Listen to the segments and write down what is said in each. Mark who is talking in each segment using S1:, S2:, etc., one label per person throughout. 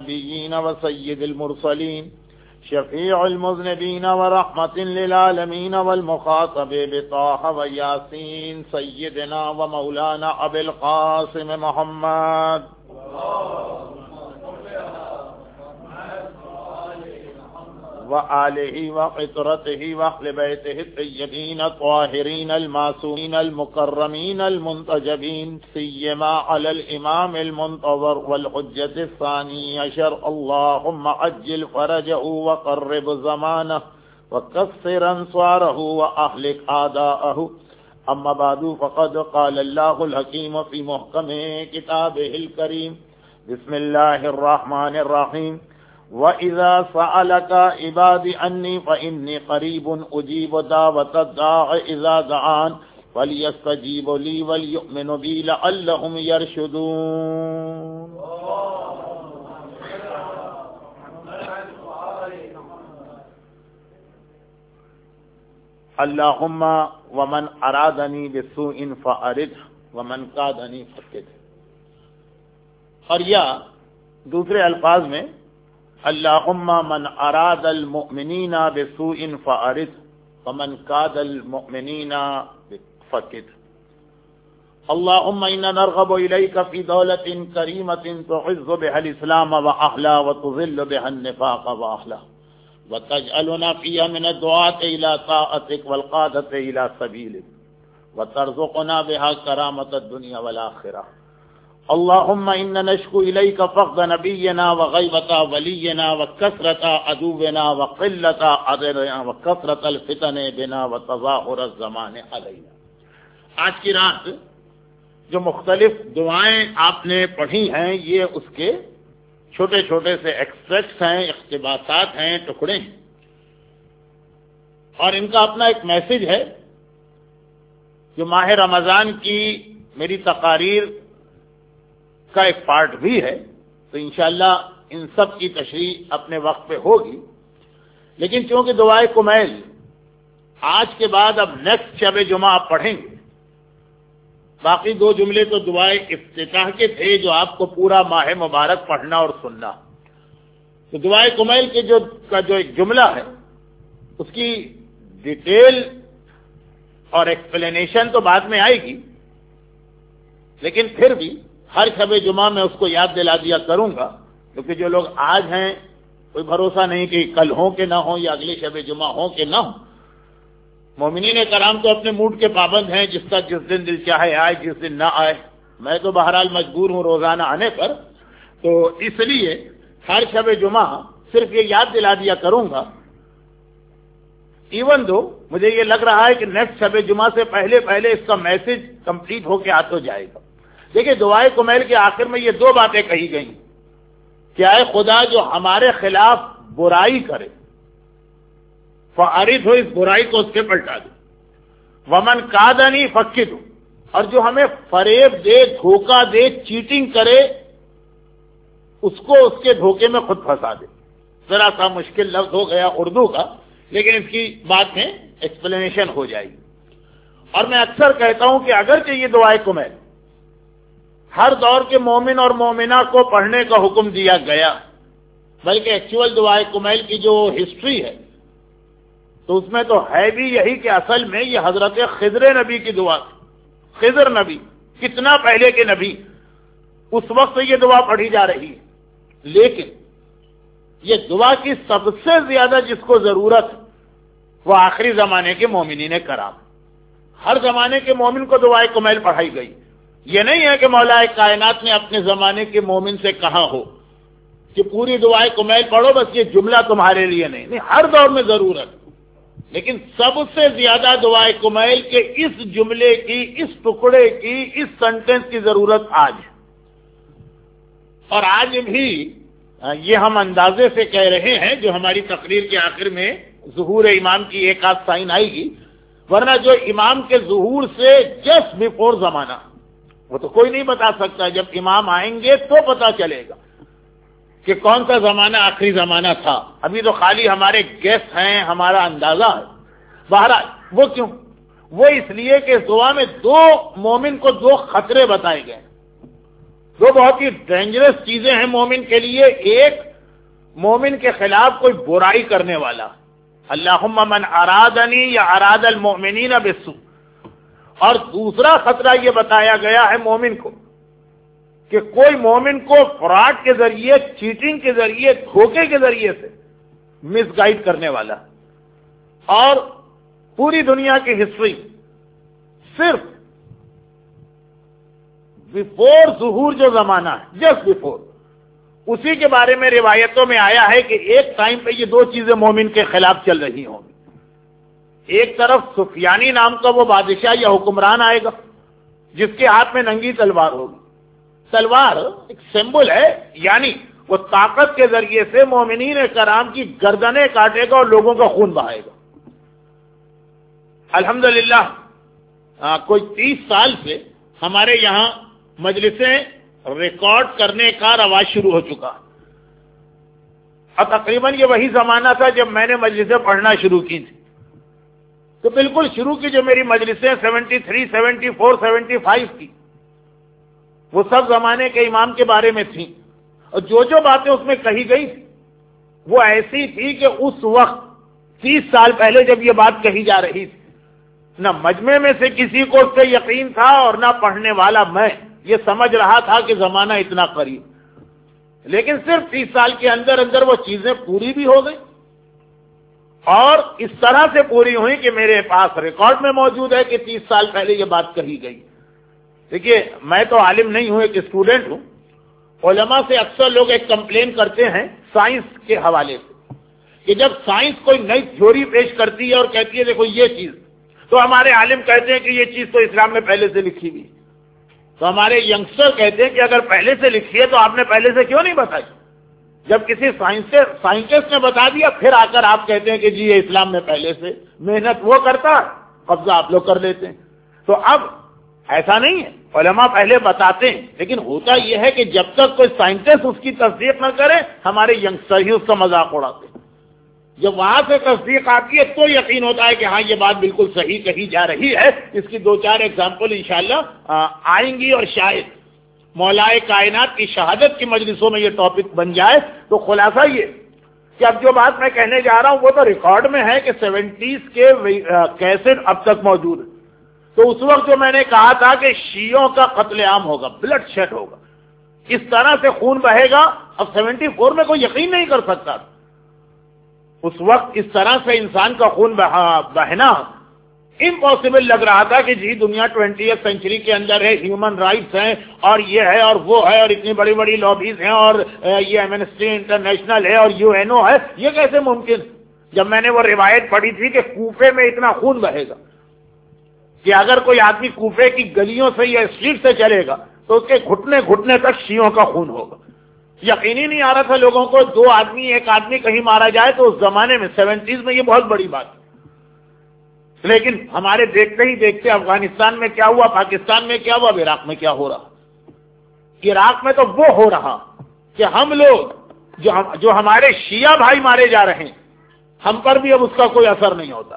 S1: النبيين وسيد المرسلين شفيع المذنبين ورحمة للعالمين والمخاطب بطه وياسين سيدنا ومولانا أبي القاسم محمد وآله وقطرته وأهل بيته الطيبين الطاهرين المعصومين المكرمين المنتجبين سيما على الإمام المنتظر والحجة الثاني عشر اللهم عجل فرجه وقرب زمانه وكسر أنصاره وأهلك أعداءه أما بعد فقد قال الله الحكيم في محكم كتابه الكريم بسم الله الرحمن الرحيم وَإِذَا سَأَلَكَ عِبَادِي عَنِّي فَإِنِّي قَرِيبٌ أُجِيبُ دَعْوَةَ الدَّاعِ إِذَا دَعَانِ فَلْيَسْتَجِيبُوا لِي وَلْيُؤْمِنُوا بِي لَعَلَّهُمْ يَرْشُدُونَ. اللهم ومن أرادني بسوء فأرده ومن كادني فكده. اور یا دوسرے الفاظ میں اللہم من اراد المؤمنین بسوء فأرد ومن کاد المؤمنین فکد. اللہم انا نرغب الیک فی دولت کریمت تعز بها الاسلام واہلا وتذل بها النفاق واہلا وتجعلنا فيها من الدعاة الى طاعتك والقادة الى سبیلك وترزقنا بها کرامة الدنیا والآخرة. اللهم إنا نشكو إليك فقد نبينا وغيبة ولينا وكثرة عدونا وقلة عدلنا وكثرة الفتن بنا وتظاهر الزمان علينا. آج کی رات جو مختلف دعائیں آپ نے پڑھی ہیں یہ اس کے چھوٹے چھوٹے سے ایکسٹریکٹس ہیں، اقتباسات ہیں، ٹکڑے ہیں، اور ان کا اپنا ایک میسج ہے جو ماہ رمضان کی میری تقاریر کا ایک پارٹ بھی ہے. تو انشاءاللہ ان سب کی تشریح اپنے وقت پہ ہوگی، لیکن چونکہ دعائے کمیل آج کے بعد اب نیکسٹ شب جمعہ آپ پڑھیں گے، باقی دو جملے تو دعائے افتتاح کے تھے جو آپ کو پورا ماہ مبارک پڑھنا اور سننا. تو دعائے کمیل کے جو ایک جملہ ہے اس کی ڈیٹیل اور ایکسپلینیشن تو بعد میں آئے گی، لیکن پھر بھی ہر شب جمعہ میں اس کو یاد دلا دیا کروں گا، کیونکہ جو لوگ آج ہیں کوئی بھروسہ نہیں کہ کل ہوں کہ نہ ہوں یا اگلے شب جمعہ ہوں کہ نہ ہوں. مومنین کرام تو اپنے موڈ کے پابند ہیں، جس کا جس دن دل چاہے آئے، جس دن نہ آئے. میں تو بہرحال مجبور ہوں روزانہ آنے پر، تو اس لیے ہر شب جمعہ صرف یہ یاد دلا دیا کروں گا. ایون دو مجھے یہ لگ رہا ہے کہ نیکسٹ شب جمعہ سے پہلے اس کا میسج کمپلیٹ ہو کے آ تو جائے گا. دیکھیں دعائے کمیل کے آخر میں یہ دو باتیں کہی گئیں کہ اے خدا جو ہمارے خلاف برائی کرے فارد ہو، اس برائی کو اس سے پلٹا دو. ومن کادنی فکد ہو، اور جو ہمیں فریب دے، دھوکہ دے، چیٹنگ کرے، اس کو اس کے دھوکے میں خود پھنسا دے. ذرا سا مشکل لفظ ہو گیا اردو کا، لیکن اس کی بات میں ایکسپلینیشن ہو جائے گی. اور میں اکثر کہتا ہوں کہ اگرچہ یہ دعائے کمیل ہر دور کے مومن اور مومنہ کو پڑھنے کا حکم دیا گیا، بلکہ ایکچوئل دعائے کمیل کی جو ہسٹری ہے تو اس میں تو ہے بھی یہی کہ اصل میں یہ حضرت خضر نبی کی دعا تھی. خضر نبی کتنا پہلے کے نبی، اس وقت یہ دعا پڑھی جا رہی ہے. لیکن یہ دعا کی سب سے زیادہ جس کو ضرورت ہے وہ آخری زمانے کے مومنین کرام. ہر زمانے کے مومن کو دعائے کمیل پڑھائی گئی. یہ نہیں ہے کہ مولا کائنات نے اپنے زمانے کے مومن سے کہا ہو کہ پوری دعائے کمیل پڑھو، بس یہ جملہ تمہارے لیے نہیں، ہر دور میں ضرورت. لیکن سب سے زیادہ دعائے کمیل کے اس جملے کی، اس ٹکڑے کی، اس سنٹنس کی ضرورت آج ہے. اور آج بھی یہ ہم اندازے سے کہہ رہے ہیں جو ہماری تقریر کے آخر میں ظہور امام کی ایک آدھ سائن آئے گی، ورنہ جو امام کے ظہور سے جسٹ بیفور زمانہ وہ تو کوئی نہیں بتا سکتا. جب امام آئیں گے تو پتا چلے گا کہ کون سا زمانہ آخری زمانہ تھا. ابھی تو خالی ہمارے گیس ہیں، ہمارا اندازہ ہے. بہرحال وہ کیوں؟ وہ اس لیے کہ اس دعا میں دو مومن کو دو خطرے بتائے گئے. دو بہت ہی ڈینجرس چیزیں ہیں مومن کے لیے. ایک، مومن کے خلاف کوئی برائی کرنے والا، اللہم من ارادنی یا اراد المؤمنین بالسوء. اور دوسرا خطرہ یہ بتایا گیا ہے مومن کو کہ کوئی مومن کو فراڈ کے ذریعے، چیٹنگ کے ذریعے، دھوکے کے ذریعے سے مس گائیڈ کرنے والا. اور پوری دنیا کی ہسٹری صرف بیفور ظہور جو زمانہ ہے، جسٹ بیفور، اسی کے بارے میں روایتوں میں آیا ہے کہ ایک ٹائم پہ یہ دو چیزیں مومن کے خلاف چل رہی ہوں گی. ایک طرف سفیانی نام کا وہ بادشاہ یا حکمران آئے گا جس کے ہاتھ میں ننگی تلوار ہوگی. تلوار ایک سمبل ہے، یعنی وہ طاقت کے ذریعے سے مومنین کرام کی گردنیں کاٹے گا اور لوگوں کا خون بہائے گا. الحمدللہ کوئی 30 سال سے ہمارے یہاں مجلسیں ریکارڈ کرنے کا رواج شروع ہو چکا. اور تقریباً یہ وہی زمانہ تھا جب میں نے مجلسیں پڑھنا شروع کی تھی. تو بالکل شروع کی جو میری مجلسیں 73, 74, 75 کی، وہ سب زمانے کے امام کے بارے میں تھیں. اور جو باتیں اس میں کہی گئی وہ ایسی تھی کہ اس وقت 30 سال پہلے جب یہ بات کہی جا رہی تھی، نہ مجمع میں سے کسی کو اس پہ یقین تھا اور نہ پڑھنے والا میں یہ سمجھ رہا تھا کہ زمانہ اتنا قریب. لیکن صرف 30 سال کے اندر اندر وہ چیزیں پوری بھی ہو گئی، اور اس طرح سے پوری ہوئی کہ میرے پاس ریکارڈ میں موجود ہے کہ 30 سال پہلے یہ بات کہی گئی. دیکھیے، میں تو عالم نہیں ہوں، ایک اسٹوڈنٹ ہوں. علماء سے اکثر لوگ ایک کمپلین کرتے ہیں سائنس کے حوالے سے کہ جب سائنس کوئی نئی تھیوری پیش کرتی ہے اور کہتی ہے دیکھو یہ چیز، تو ہمارے عالم کہتے ہیں کہ یہ چیز تو اسلام میں پہلے سے لکھی ہوئی. تو ہمارے ینگسٹر کہتے ہیں کہ اگر پہلے سے لکھی ہے تو آپ نے پہلے سے کیوں نہیں بتائی؟ جب کسی سائنٹسٹ نے بتا دیا پھر آ کر آپ کہتے ہیں کہ جی یہ اسلام میں پہلے سے. محنت وہ کرتا، قبضہ آپ لوگ کر لیتے ہیں. تو اب ایسا نہیں ہے، علماء پہلے بتاتے ہیں، لیکن ہوتا یہ ہے کہ جب تک کوئی سائنٹسٹ اس کی تصدیق نہ کرے ہمارے ینگسٹر ہی اس کا مذاق اڑاتے ہیں. جب وہاں سے تصدیق آتی ہے تو یقین ہوتا ہے کہ ہاں یہ بات بالکل صحیح کہی جا رہی ہے. اس کی 2-4 ایگزامپل انشاءاللہ آئیں گی، اور شاید مولائے کائنات کی شہادت کی مجلسوں میں یہ ٹاپک بن جائے. تو خلاصہ یہ کہ اب جو بات میں کہنے جا رہا ہوں وہ تو ریکارڈ میں ہے کہ 70s کے کیسٹ اب تک موجود ہے. تو اس وقت جو میں نے کہا تھا کہ شیعوں کا قتل عام ہوگا، بلڈ شیڈ ہوگا، اس طرح سے خون بہے گا، اب 74 میں کوئی یقین نہیں کر سکتا. اس وقت اس طرح سے انسان کا خون بہنا امپاسبل لگ رہا تھا کہ جی دنیا 20th سینچری کے اندر ہے، ہیومن رائٹس ہیں اور یہ ہے اور وہ ہے اور اتنی بڑی بڑی لابیز ہیں اور یہ ایمنسٹی انٹرنیشنل ہے اور UN ہے. یہ کیسے ممکن؟ جب میں نے وہ روایت پڑھی تھی کہ کوفے میں اتنا خون بہے گا کہ اگر کوئی آدمی کوفے کی گلیوں سے یا اسٹریٹ سے چلے گا تو اس کے گھٹنے گھٹنے تک شیعوں کا خون ہوگا. یقین ہی نہیں آ رہا تھا لوگوں کو، ایک آدمی کہیں مارا جائے تو اس زمانے میں 70s میں یہ بہت بڑی بات ہے. لیکن ہمارے دیکھتے ہی دیکھتے افغانستان میں کیا ہوا، پاکستان میں کیا ہوا، عراق میں کیا ہو رہا. عراق میں تو وہ ہو رہا کہ ہم لوگ جو ہمارے شیعہ بھائی مارے جا رہے ہیں، ہم پر بھی اب اس کا کوئی اثر نہیں ہوتا.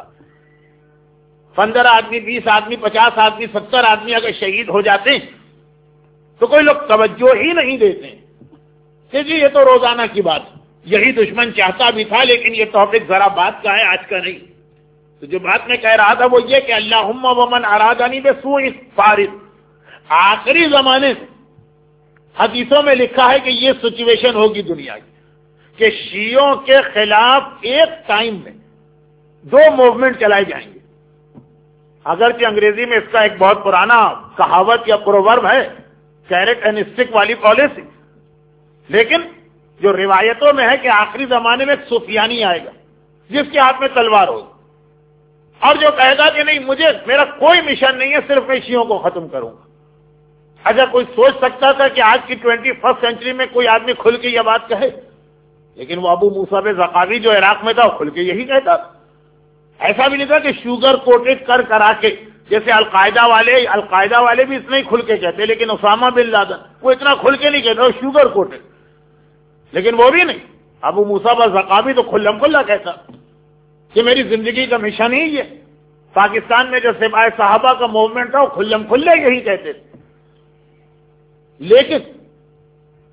S1: 15 آدمی، 20 آدمی، 50 آدمی، 70 آدمی اگر شہید ہو جاتے ہیں تو کوئی لوگ توجہ ہی نہیں دیتے کہ جی یہ تو روزانہ کی بات. یہی دشمن چاہتا بھی تھا، لیکن یہ ٹاپک ذرا بات کا ہے، آج کا نہیں. تو جو بات میں کہہ رہا تھا وہ یہ کہ اللہم ومن ارادنی بسوء فارغ. آخری زمانے سے حدیثوں میں لکھا ہے کہ یہ سچویشن ہوگی دنیا کی کہ شیعوں کے خلاف ایک ٹائم میں 2 موومنٹ چلائے جائیں گے. اگرچہ انگریزی میں اس کا ایک بہت پرانا کہاوت یا پروورب ہے، کیرٹ اینڈ اسٹک والی پالیسی، لیکن جو روایتوں میں ہے کہ آخری زمانے میں ایک سفیانی آئے گا جس کے ہاتھ میں تلوار ہوگی، اور جو کہے گا کہ نہیں میرا کوئی مشن نہیں ہے، صرف میں شیعوں کو ختم کروں گا. اچھا کوئی سوچ سکتا تھا کہ آج کی 21st سینچری میں کوئی آدمی کھل کے یہ بات کہے؟ لیکن وہ ابو موسیٰ زقاوی جو عراق میں تھا وہ کھل کے یہی کہتا تھا. ایسا بھی نہیں تھا کہ شوگر کوٹڈ کرا کے، جیسے القاعدہ والے بھی اتنا ہی کھل کے کہتے، لیکن اسامہ بن لادن وہ اتنا کھل کے نہیں کہتا، وہ شوگر کوٹڈ. لیکن وہ بھی نہیں، ابو موسیٰ زقاوی تو کھلم کھلا کہتا کہ میری زندگی کا مشن ہی یہ. پاکستان میں جو سپاہی صحابہ کا موومنٹ تھا وہ کھلم کھلے یہی کہتے تھے. لیکن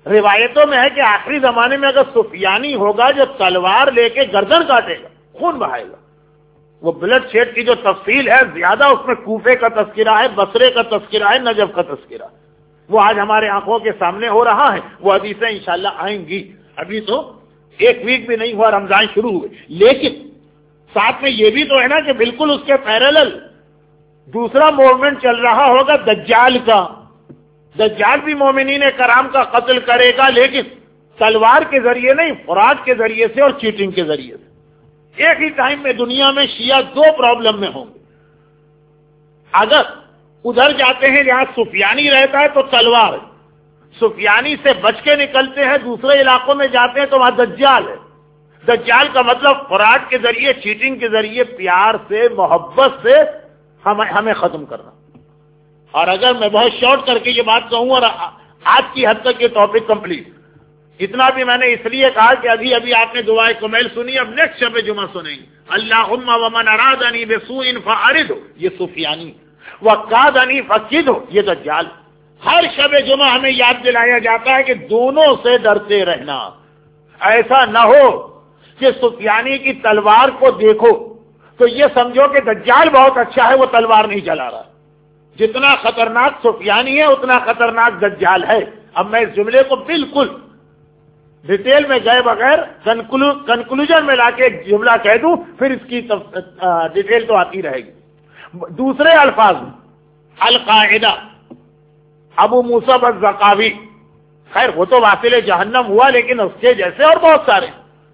S1: روایتوں میں ہے کہ آخری زمانے میں اگر سفیانی ہوگا جو تلوار لے کے گردن کاٹے گا، خون بہائے گا. وہ بلڈ شیڈ کی جو تفصیل ہے زیادہ اس میں کوفے کا تذکرہ ہے، بصرے کا تذکرہ ہے، نجف کا تذکرہ، وہ آج ہمارے آنکھوں کے سامنے ہو رہا ہے. وہ حدیثیں انشاءاللہ آئیں گی. ابھی تو ایک ویک بھی نہیں ہوا، رمضان شروع ہوئے. لیکن ساتھ میں یہ بھی تو ہے نا کہ بالکل اس کے پیرالل دوسرا موومنٹ چل رہا ہوگا دجال کا. دجال بھی مومنین کرام کا قتل کرے گا، لیکن تلوار کے ذریعے نہیں، فراڈ کے ذریعے سے اور چیٹنگ کے ذریعے سے. ایک ہی ٹائم میں دنیا میں شیعہ دو پرابلم میں ہوں گے. اگر ادھر جاتے ہیں جہاں سفیانی رہتا ہے تو تلوار ہے، سفیانی سے بچ کے نکلتے ہیں دوسرے علاقوں میں جاتے ہیں تو وہاں دجال ہے. دجال کا مطلب فراڈ کے ذریعے، چیٹنگ کے ذریعے، پیار سے، محبت سے ہمیں ختم کرنا. اور اگر میں بہت شارٹ کر کے یہ بات کہوں، اور آج کی حد تک یہ ٹاپک کمپلیٹ، اتنا بھی میں نے اس لیے کہا کہ ابھی آپ نے دعائے کمیل سنی، اب نیکسٹ شب جمعہ سنیں گے. اللہم ومن ارادنی بسوء فاعرض، یہ سفیانی. وقادنی فقد، یہ دجال. ہر شب جمعہ ہمیں یاد دلایا جاتا ہے کہ دونوں سے ڈرتے رہنا. ایسا نہ ہو کہ سفیانی کی تلوار کو دیکھو تو یہ سمجھو کہ دجال بہت اچھا ہے، وہ تلوار نہیں چلا رہا. جتنا خطرناک سفیانی ہے اتنا خطرناک دجال ہے. اب میں اس جملے کو بالکل ڈیٹیل میں گئے بغیر کنکلوژن میں لا کے ایک جملہ کہہ دوں، پھر اس کی ڈیٹیل تو آتی رہے گی. دوسرے الفاظ میں القاعدہ، ابو موسیٰ الزقاوی، خیر وہ تو واصل جہنم ہوا، لیکن اس کے جیسے اور بہت سارے.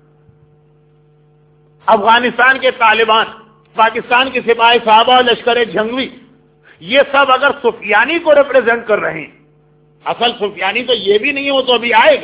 S1: افغانستان کے طالبان، پاکستان کے سپاہی صحابہ اور لشکر جنگوی، یہ سب اگر سفیانی کو ریپرزینٹ کر رہے ہیں، اصل سفیانی تو یہ بھی نہیں ہے، وہ تو ابھی آئے گا.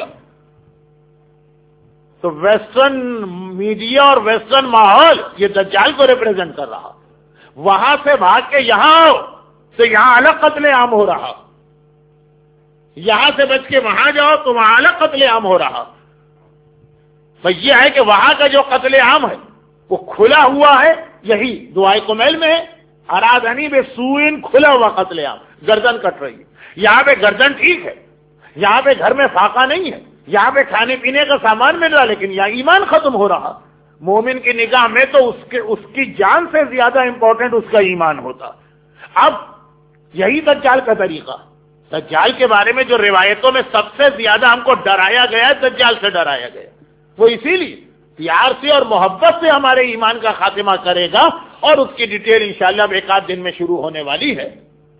S1: تو ویسٹرن میڈیا اور ویسٹرن ماحول یہ دجال کو ریپرزینٹ کر رہا. وہاں سے بھاگ کے یہاں آؤ تو یہاں الگ قتل عام ہو رہا، یہاں سے بچ کے وہاں جاؤ تو وہاں الگ قتل عام ہو رہا. تو یہ ہے کہ وہاں کا جو قتل عام ہے وہ کھلا ہوا ہے، یہی دعائے کمیل میں ہے. ارادنی بسوء، کھلا ہوا قتل عام، گردن کٹ رہی ہے. یہاں پہ گردن ٹھیک ہے، یہاں پہ گھر میں فاقہ نہیں ہے، یہاں پہ کھانے پینے کا سامان مل رہا، لیکن یہاں ایمان ختم ہو رہا. مومن کی نگاہ میں تو اس کی جان سے زیادہ امپورٹنٹ اس کا ایمان ہوتا. اب یہی دجال کا طریقہ. دجال کے بارے میں جو روایتوں میں سب سے زیادہ ہم کو ڈرایا گیا ہے، دجال سے ڈرایا گیا، وہ اسی لیے پیار سے اور محبت سے ہمارے ایمان کا خاتمہ کرے گا. اور اس کی ڈیٹیل انشاءاللہ اب ایک آدھ دن میں شروع ہونے والی ہے.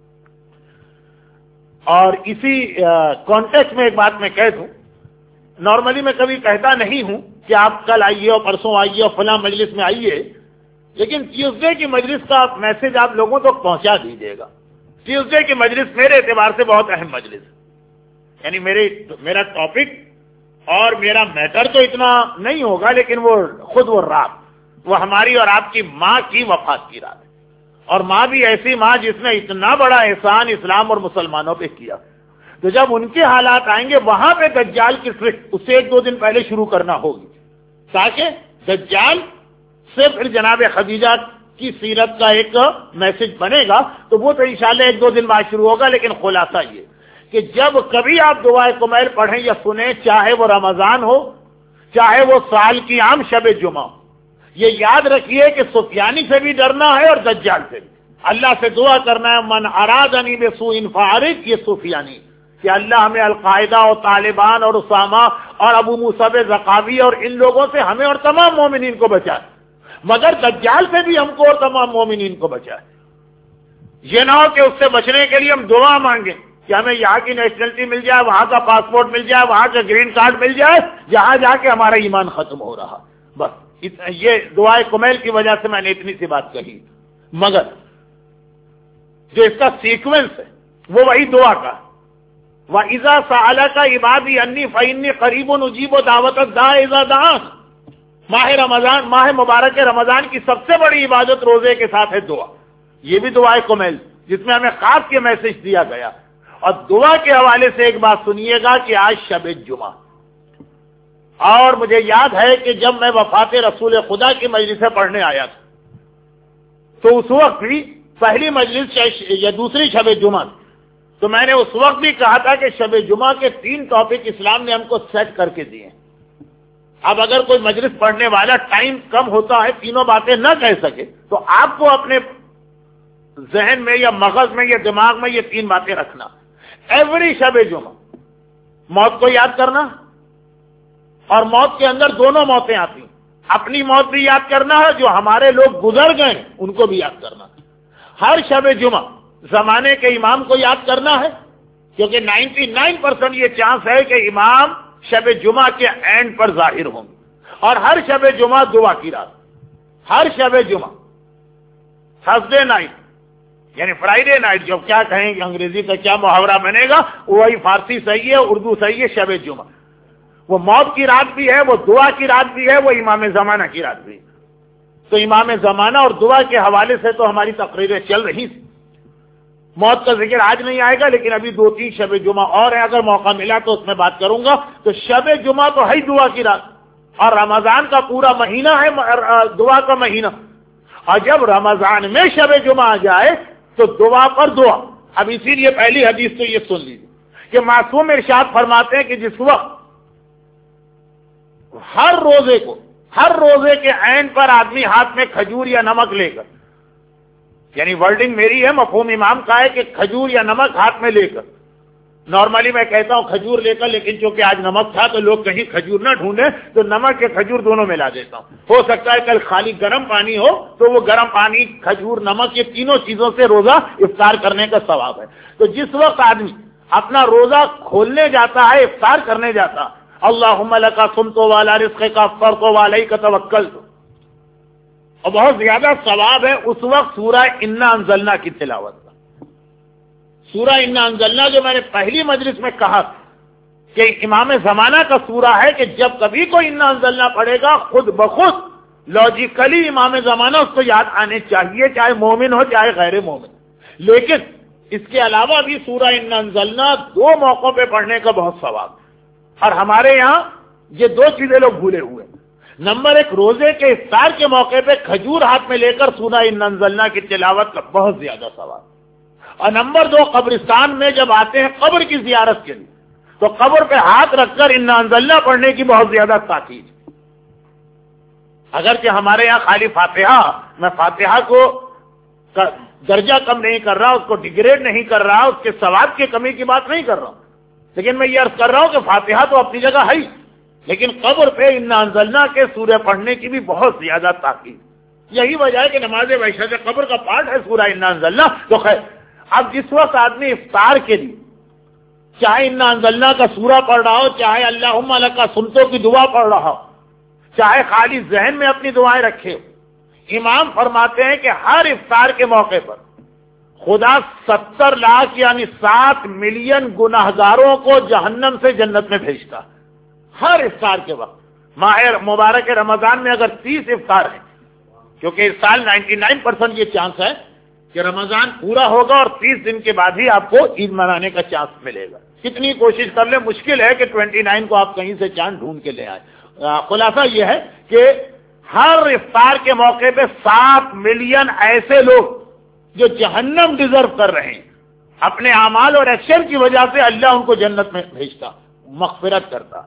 S1: اور اسی کانٹیکسٹ میں ایک بات میں کہہ دوں، نارملی میں کبھی کہتا نہیں ہوں کہ آپ کل آئیے اور پرسوں آئیے اور فلاں مجلس میں آئیے، لیکن ٹیوزڈے کی مجلس کا میسج آپ لوگوں تک پہنچا دیجیے گا. ٹیوزڈے کی مجلس میرے اعتبار سے بہت اہم مجلس ہے. یعنی میرا ٹاپک اور میرا میٹر تو اتنا نہیں ہوگا، لیکن وہ رات، وہ ہماری اور آپ کی ماں کی وفات کی رات ہے. اور ماں بھی ایسی ماں جس نے اتنا بڑا احسان اسلام اور مسلمانوں پہ کیا. تو جب ان کے حالات آئیں گے وہاں پہ دجال کی فکر اسے ایک دو دن پہلے شروع کرنا ہوگی، تاکہ دجال سے پھر جناب خدیجہ کی سیرت کا ایک میسج بنے گا. تو وہ تو انشاءاللہ ایک دو دن بعد شروع ہوگا. لیکن خلاصہ یہ کہ جب کبھی آپ دعائے کمیل پڑھیں یا سنیں، چاہے وہ رمضان ہو، چاہے وہ سال کی عام شب جمعہ ہو، یہ یاد رکھیے کہ سفیانی سے بھی ڈرنا ہے اور دجال سے بھی. اللہ سے دعا کرنا ہے من ارادنی بسوء فاعرض، یہ سفیانی، کہ اللہ ہمیں القاعدہ اور طالبان اور اسامہ اور ابو موسیٰ الزقاوی اور ان لوگوں سے ہمیں اور تمام مومنین کو بچائے، مگر دجال سے بھی ہم کو اور تمام مومنین کو بچائے. یہ نہ ہو کہ اس سے بچنے کے لیے ہم دعا مانگیں کہ ہمیں یہاں کی نیشنلٹی مل جائے، وہاں کا پاسپورٹ مل جائے، وہاں کا گرین کارڈ مل جائے، جہاں جا کے ہمارا ایمان ختم ہو رہا. بس یہ دعائے کمیل کی وجہ سے میں نے اتنی سی بات کہی. مگر جو اس کا سیکوینس ہے وہ وہی دعا کا. وَإِذَا سَأَلَكَ عِبَادِي عَنِّي فَإِنِّي قَرِيبٌ أُجِيبُ دَعْوَةَ الدَّاعِ إِذَا دَعَانِ. ماہ رمضان، ماہ مبارک رمضان کی سب سے بڑی عبادت روزے کے ساتھ ہے دعا. یہ بھی دعائے کمیل جس میں ہمیں خاص کے میسج دیا گیا. اور دعا کے حوالے سے ایک بات سنیے گا کہ آج شب جمعہ، اور مجھے یاد ہے کہ جب میں وفات رسول خدا کی مجلس سے پڑھنے آیا تھا تو اس وقت بھی پہلی مجلس یا دوسری شب جمعہ، تو میں نے اس وقت بھی کہا تھا کہ شب جمعہ کے 3 ٹاپک اسلام نے ہم کو سیٹ کر کے دیے. اب اگر کوئی مجلس پڑھنے والا ٹائم کم ہوتا ہے تینوں باتیں نہ کہہ سکے تو آپ کو اپنے ذہن میں یا مغز میں یا دماغ میں یہ 3 باتیں رکھنا. ایوری شب جمعہ موت کو یاد کرنا, اور موت کے اندر دونوں موتیں آتی ہیں. اپنی موت بھی یاد کرنا ہے, جو ہمارے لوگ گزر گئے ان کو بھی یاد کرنا. ہر شب جمعہ زمانے کے امام کو یاد کرنا ہے, کیونکہ 99% یہ چانس ہے کہ امام شب جمعہ کے اینڈ پر ظاہر ہوں گے. اور ہر شب جمعہ دعا کی رات, ہر شب جمعہ تھرسڈے نائٹ یعنی فرائیڈے نائٹ, جو کیا کہیں گے انگریزی کا کیا محاورہ بنے گا, وہی فارسی صحیح ہے, اردو صحیح ہے, شب جمعہ وہ موت کی رات بھی ہے, وہ دعا کی رات بھی ہے, وہ امام زمانہ کی رات بھی ہے. تو امام زمانہ اور دعا کے حوالے سے تو ہماری تقریریں چل رہی تھی. موت کا ذکر آج نہیں آئے گا, لیکن ابھی 2-3 شب جمعہ اور ہیں, اگر موقع ملا تو اس میں بات کروں گا. تو شب جمعہ تو ہے دعا کی رات, اور رمضان کا پورا مہینہ ہے دعا کا مہینہ. اور جب رمضان میں شب جمعہ آ جائے تو دعا پر دعا. اب اسی لیے پہلی حدیث تو یہ سن لیجیے کہ معصوم ارشاد فرماتے ہیں کہ جس وقت ہر روزے کے اینڈ پر آدمی ہاتھ میں کھجور یا نمک لے کر, یعنی ورڈنگ میری ہے, مفہوم امام کا ہے کہ کھجور یا نمک ہاتھ میں لے کر, نارملی میں کہتا ہوں کھجور لے کر, لیکن چونکہ آج نمک تھا تو لوگ کہیں کھجور نہ ڈھونڈیں تو نمک کے کھجور دونوں ملا دیتا ہوں. ہو سکتا ہے کل خالی گرم پانی ہو تو وہ گرم پانی, کھجور, نمک, یہ تینوں چیزوں سے روزہ افطار کرنے کا ثواب ہے. تو جس وقت آدمی اپنا روزہ کھولنے جاتا ہے, افطار کرنے جاتا, اللہم لکا صمت والا رزقک افطرت وعلیک توکلت, اور بہت زیادہ ثواب ہے اس وقت سورہ انا انزلنا کی تلاوت کا. سورہ انا انزلنا جو میں نے پہلی مجلس میں کہا کہ امام زمانہ کا سورہ ہے, کہ جب کبھی کوئی انا انزلنا پڑھے گا خود بخود لاجیکلی امام زمانہ اس کو یاد آنے چاہیے, چاہے مومن ہو چاہے غیر مومن. لیکن اس کے علاوہ بھی سورہ انا انزلنا 2 موقعوں پہ پڑھنے کا بہت ثواب ہے, اور ہمارے یہاں یہ 2 چیزیں لوگ بھولے ہوئے. نمبر 1, روزے کے افطار کے موقع پہ کھجور ہاتھ میں لے کر سورہ انا انزلنا کی تلاوت کا بہت زیادہ ثواب. اور نمبر 2, قبرستان میں جب آتے ہیں قبر کی زیارت کے لیے تو قبر پہ ہاتھ رکھ کر انا انزلنا پڑھنے کی بہت زیادہ تاکید. اگرچہ ہمارے یہاں خالی فاتحہ, میں فاتحہ کو درجہ کم نہیں کر رہا, اس کو ڈیگریڈ نہیں کر رہا, اس کے ثواب کی کمی کی بات نہیں کر رہا ہوں, لیکن میں یہ عرض کر رہا ہوں کہ فاتحہ تو اپنی جگہ ہے, لیکن قبر پہ انا انزلنا کے سورہ پڑھنے کی بھی بہت زیادہ تاکید. یہی وجہ ہے کہ نماز وحشت قبر کا پارٹ ہے سورہ انا انزلنا. تو خیر, اب جس وقت آدمی افطار کے لیے چاہے انا انزلنا کا سورہ پڑھ رہا ہو, چاہے اللہم لکا صمتوں کی دعا پڑھ رہا ہو, چاہے خالی ذہن میں اپنی دعائیں رکھے, امام فرماتے ہیں کہ ہر افطار کے موقع پر خدا 70 لاکھ یعنی 7 ملین گناہگاروں کو جہنم سے جنت میں بھیجتا ہر افطار کے وقت. ماہ مبارک رمضان میں اگر 30 افطار ہیں, کیونکہ اس سال 99% یہ چانس ہے کہ رمضان پورا ہوگا اور 30 دن کے بعد ہی آپ کو عید منانے کا چانس ملے گا. کتنی کوشش کر لیں, مشکل ہے کہ 29 کو آپ کہیں سے چاند ڈھونڈ کے لے آئیں. خلاصہ یہ ہے کہ ہر افطار کے موقع پہ 7 ملین ایسے لوگ جو جہنم ڈیزرو کر رہے ہیں, اپنے اعمال اور ایکشن کی وجہ سے اللہ ان کو جنت میں بھیجتا, مغفرت کرتا.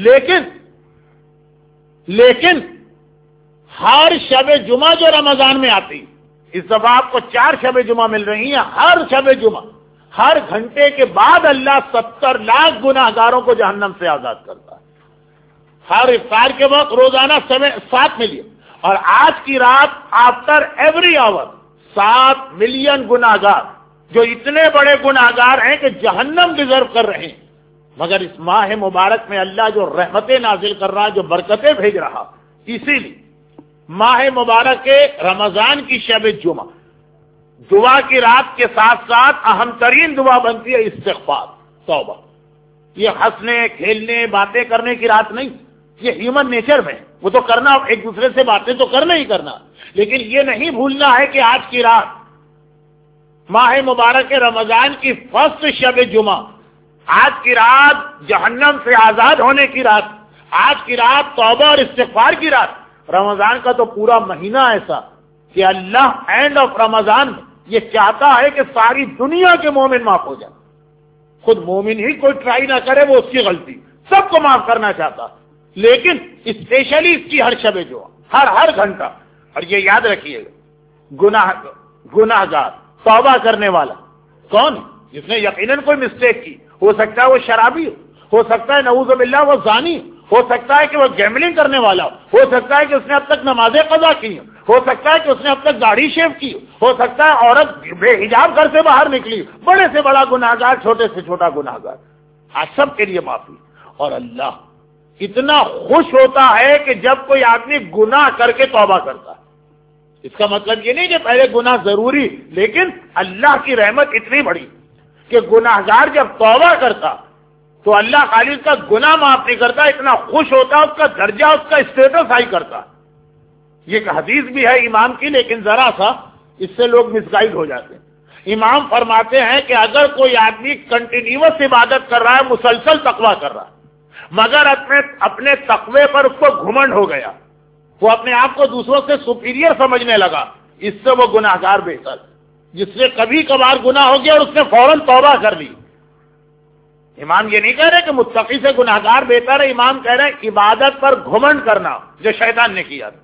S1: لیکن ہر شب جمعہ جو رمضان میں آتی, اس دفعہ آپ کو 4 شب جمعہ مل رہی ہیں, ہر شب جمعہ ہر گھنٹے کے بعد اللہ 70 لاکھ گناہگاروں کو جہنم سے آزاد کرتا ہے. ہر افطار کے وقت روزانہ 7 ملین, اور آج کی رات آفٹر ایوری آور 7 ملین گناہگار جو اتنے بڑے گناہگار ہیں کہ جہنم ڈیزرو کر رہے ہیں, مگر اس ماہ مبارک میں اللہ جو رحمتیں نازل کر رہا, جو برکتیں بھیج رہا, اسی لیے ماہ مبارک کے رمضان کی شب جمعہ دعا کی رات کے ساتھ ساتھ اہم ترین دعا بنتی ہے استغفار, توبہ. یہ ہنسنے کھیلنے باتیں کرنے کی رات نہیں, یہ ہیومن نیچر میں وہ تو کرنا, ایک دوسرے سے باتیں تو کرنا ہی کرنا, لیکن یہ نہیں بھولنا ہے کہ آج کی رات ماہ مبارک رمضان کی فرسٹ شب جمعہ, آج کی رات جہنم سے آزاد ہونے کی رات, آج کی رات توبہ اور استغفار کی رات. رمضان کا تو پورا مہینہ ایسا کہ اللہ اینڈ آف رمضان میں یہ چاہتا ہے کہ ساری دنیا کے مومن معاف ہو جائیں, خود مومن ہی کوئی ٹرائی نہ کرے وہ اس کی غلطی، سب کو معاف کرنا چاہتا، لیکن اسپیشلی اس کی ہر شب جو ہر گھنٹہ. اور یہ یاد رکھیے گناہ گار توبہ کرنے والا کون؟ جس نے یقیناً کوئی مسٹیک کی، ہو سکتا ہے وہ شرابی ہو سکتا ہے نعوذ باللہ وہ زانی ہو سکتا ہے کہ وہ گیملنگ کرنے والا ہو سکتا ہے کہ اس نے اب تک نمازیں قضا کی ہو سکتا ہے کہ اس نے اب تک داڑھی شیو کی ہو سکتا ہے عورت بے حجاب گھر سے باہر نکلی، بڑے سے بڑا گناہگار چھوٹے سے چھوٹا گناہگار، آج سب کے لیے معافی. اور اللہ اتنا خوش ہوتا ہے کہ جب کوئی آدمی گناہ کر کے توبہ کرتا ہے. اس کا مطلب یہ نہیں کہ پہلے گناہ ضروری، لیکن اللہ کی رحمت اتنی بڑی کہ گناہگار جب توبہ کرتا تو اللہ خالی اس کا گناہ معاف نہیں کرتا، اتنا خوش ہوتا، اس کا درجہ اس کا اسٹیٹس ہائی کرتا. یہ ایک حدیث بھی ہے امام کی، لیکن ذرا سا اس سے لوگ مس گائیڈ ہو جاتے ہیں. امام فرماتے ہیں کہ اگر کوئی آدمی کنٹینیوس عبادت کر رہا ہے، مسلسل تقویٰ کر رہا ہے، مگر اپنے تقوی پر اس کو گھمنڈ ہو گیا، وہ اپنے آپ کو دوسروں سے سپیریئر سمجھنے لگا، اس سے وہ گناہگار بہتر، جس سے کبھی کبھار گناہ ہو گیا اور اس نے فوراً توبہ کر لی. امام یہ نہیں کہہ رہے کہ متقی سے گناہگار بہتر ہے، امام کہہ رہے ہیں عبادت پر گھمنڈ کرنا جو شیطان نے کیا،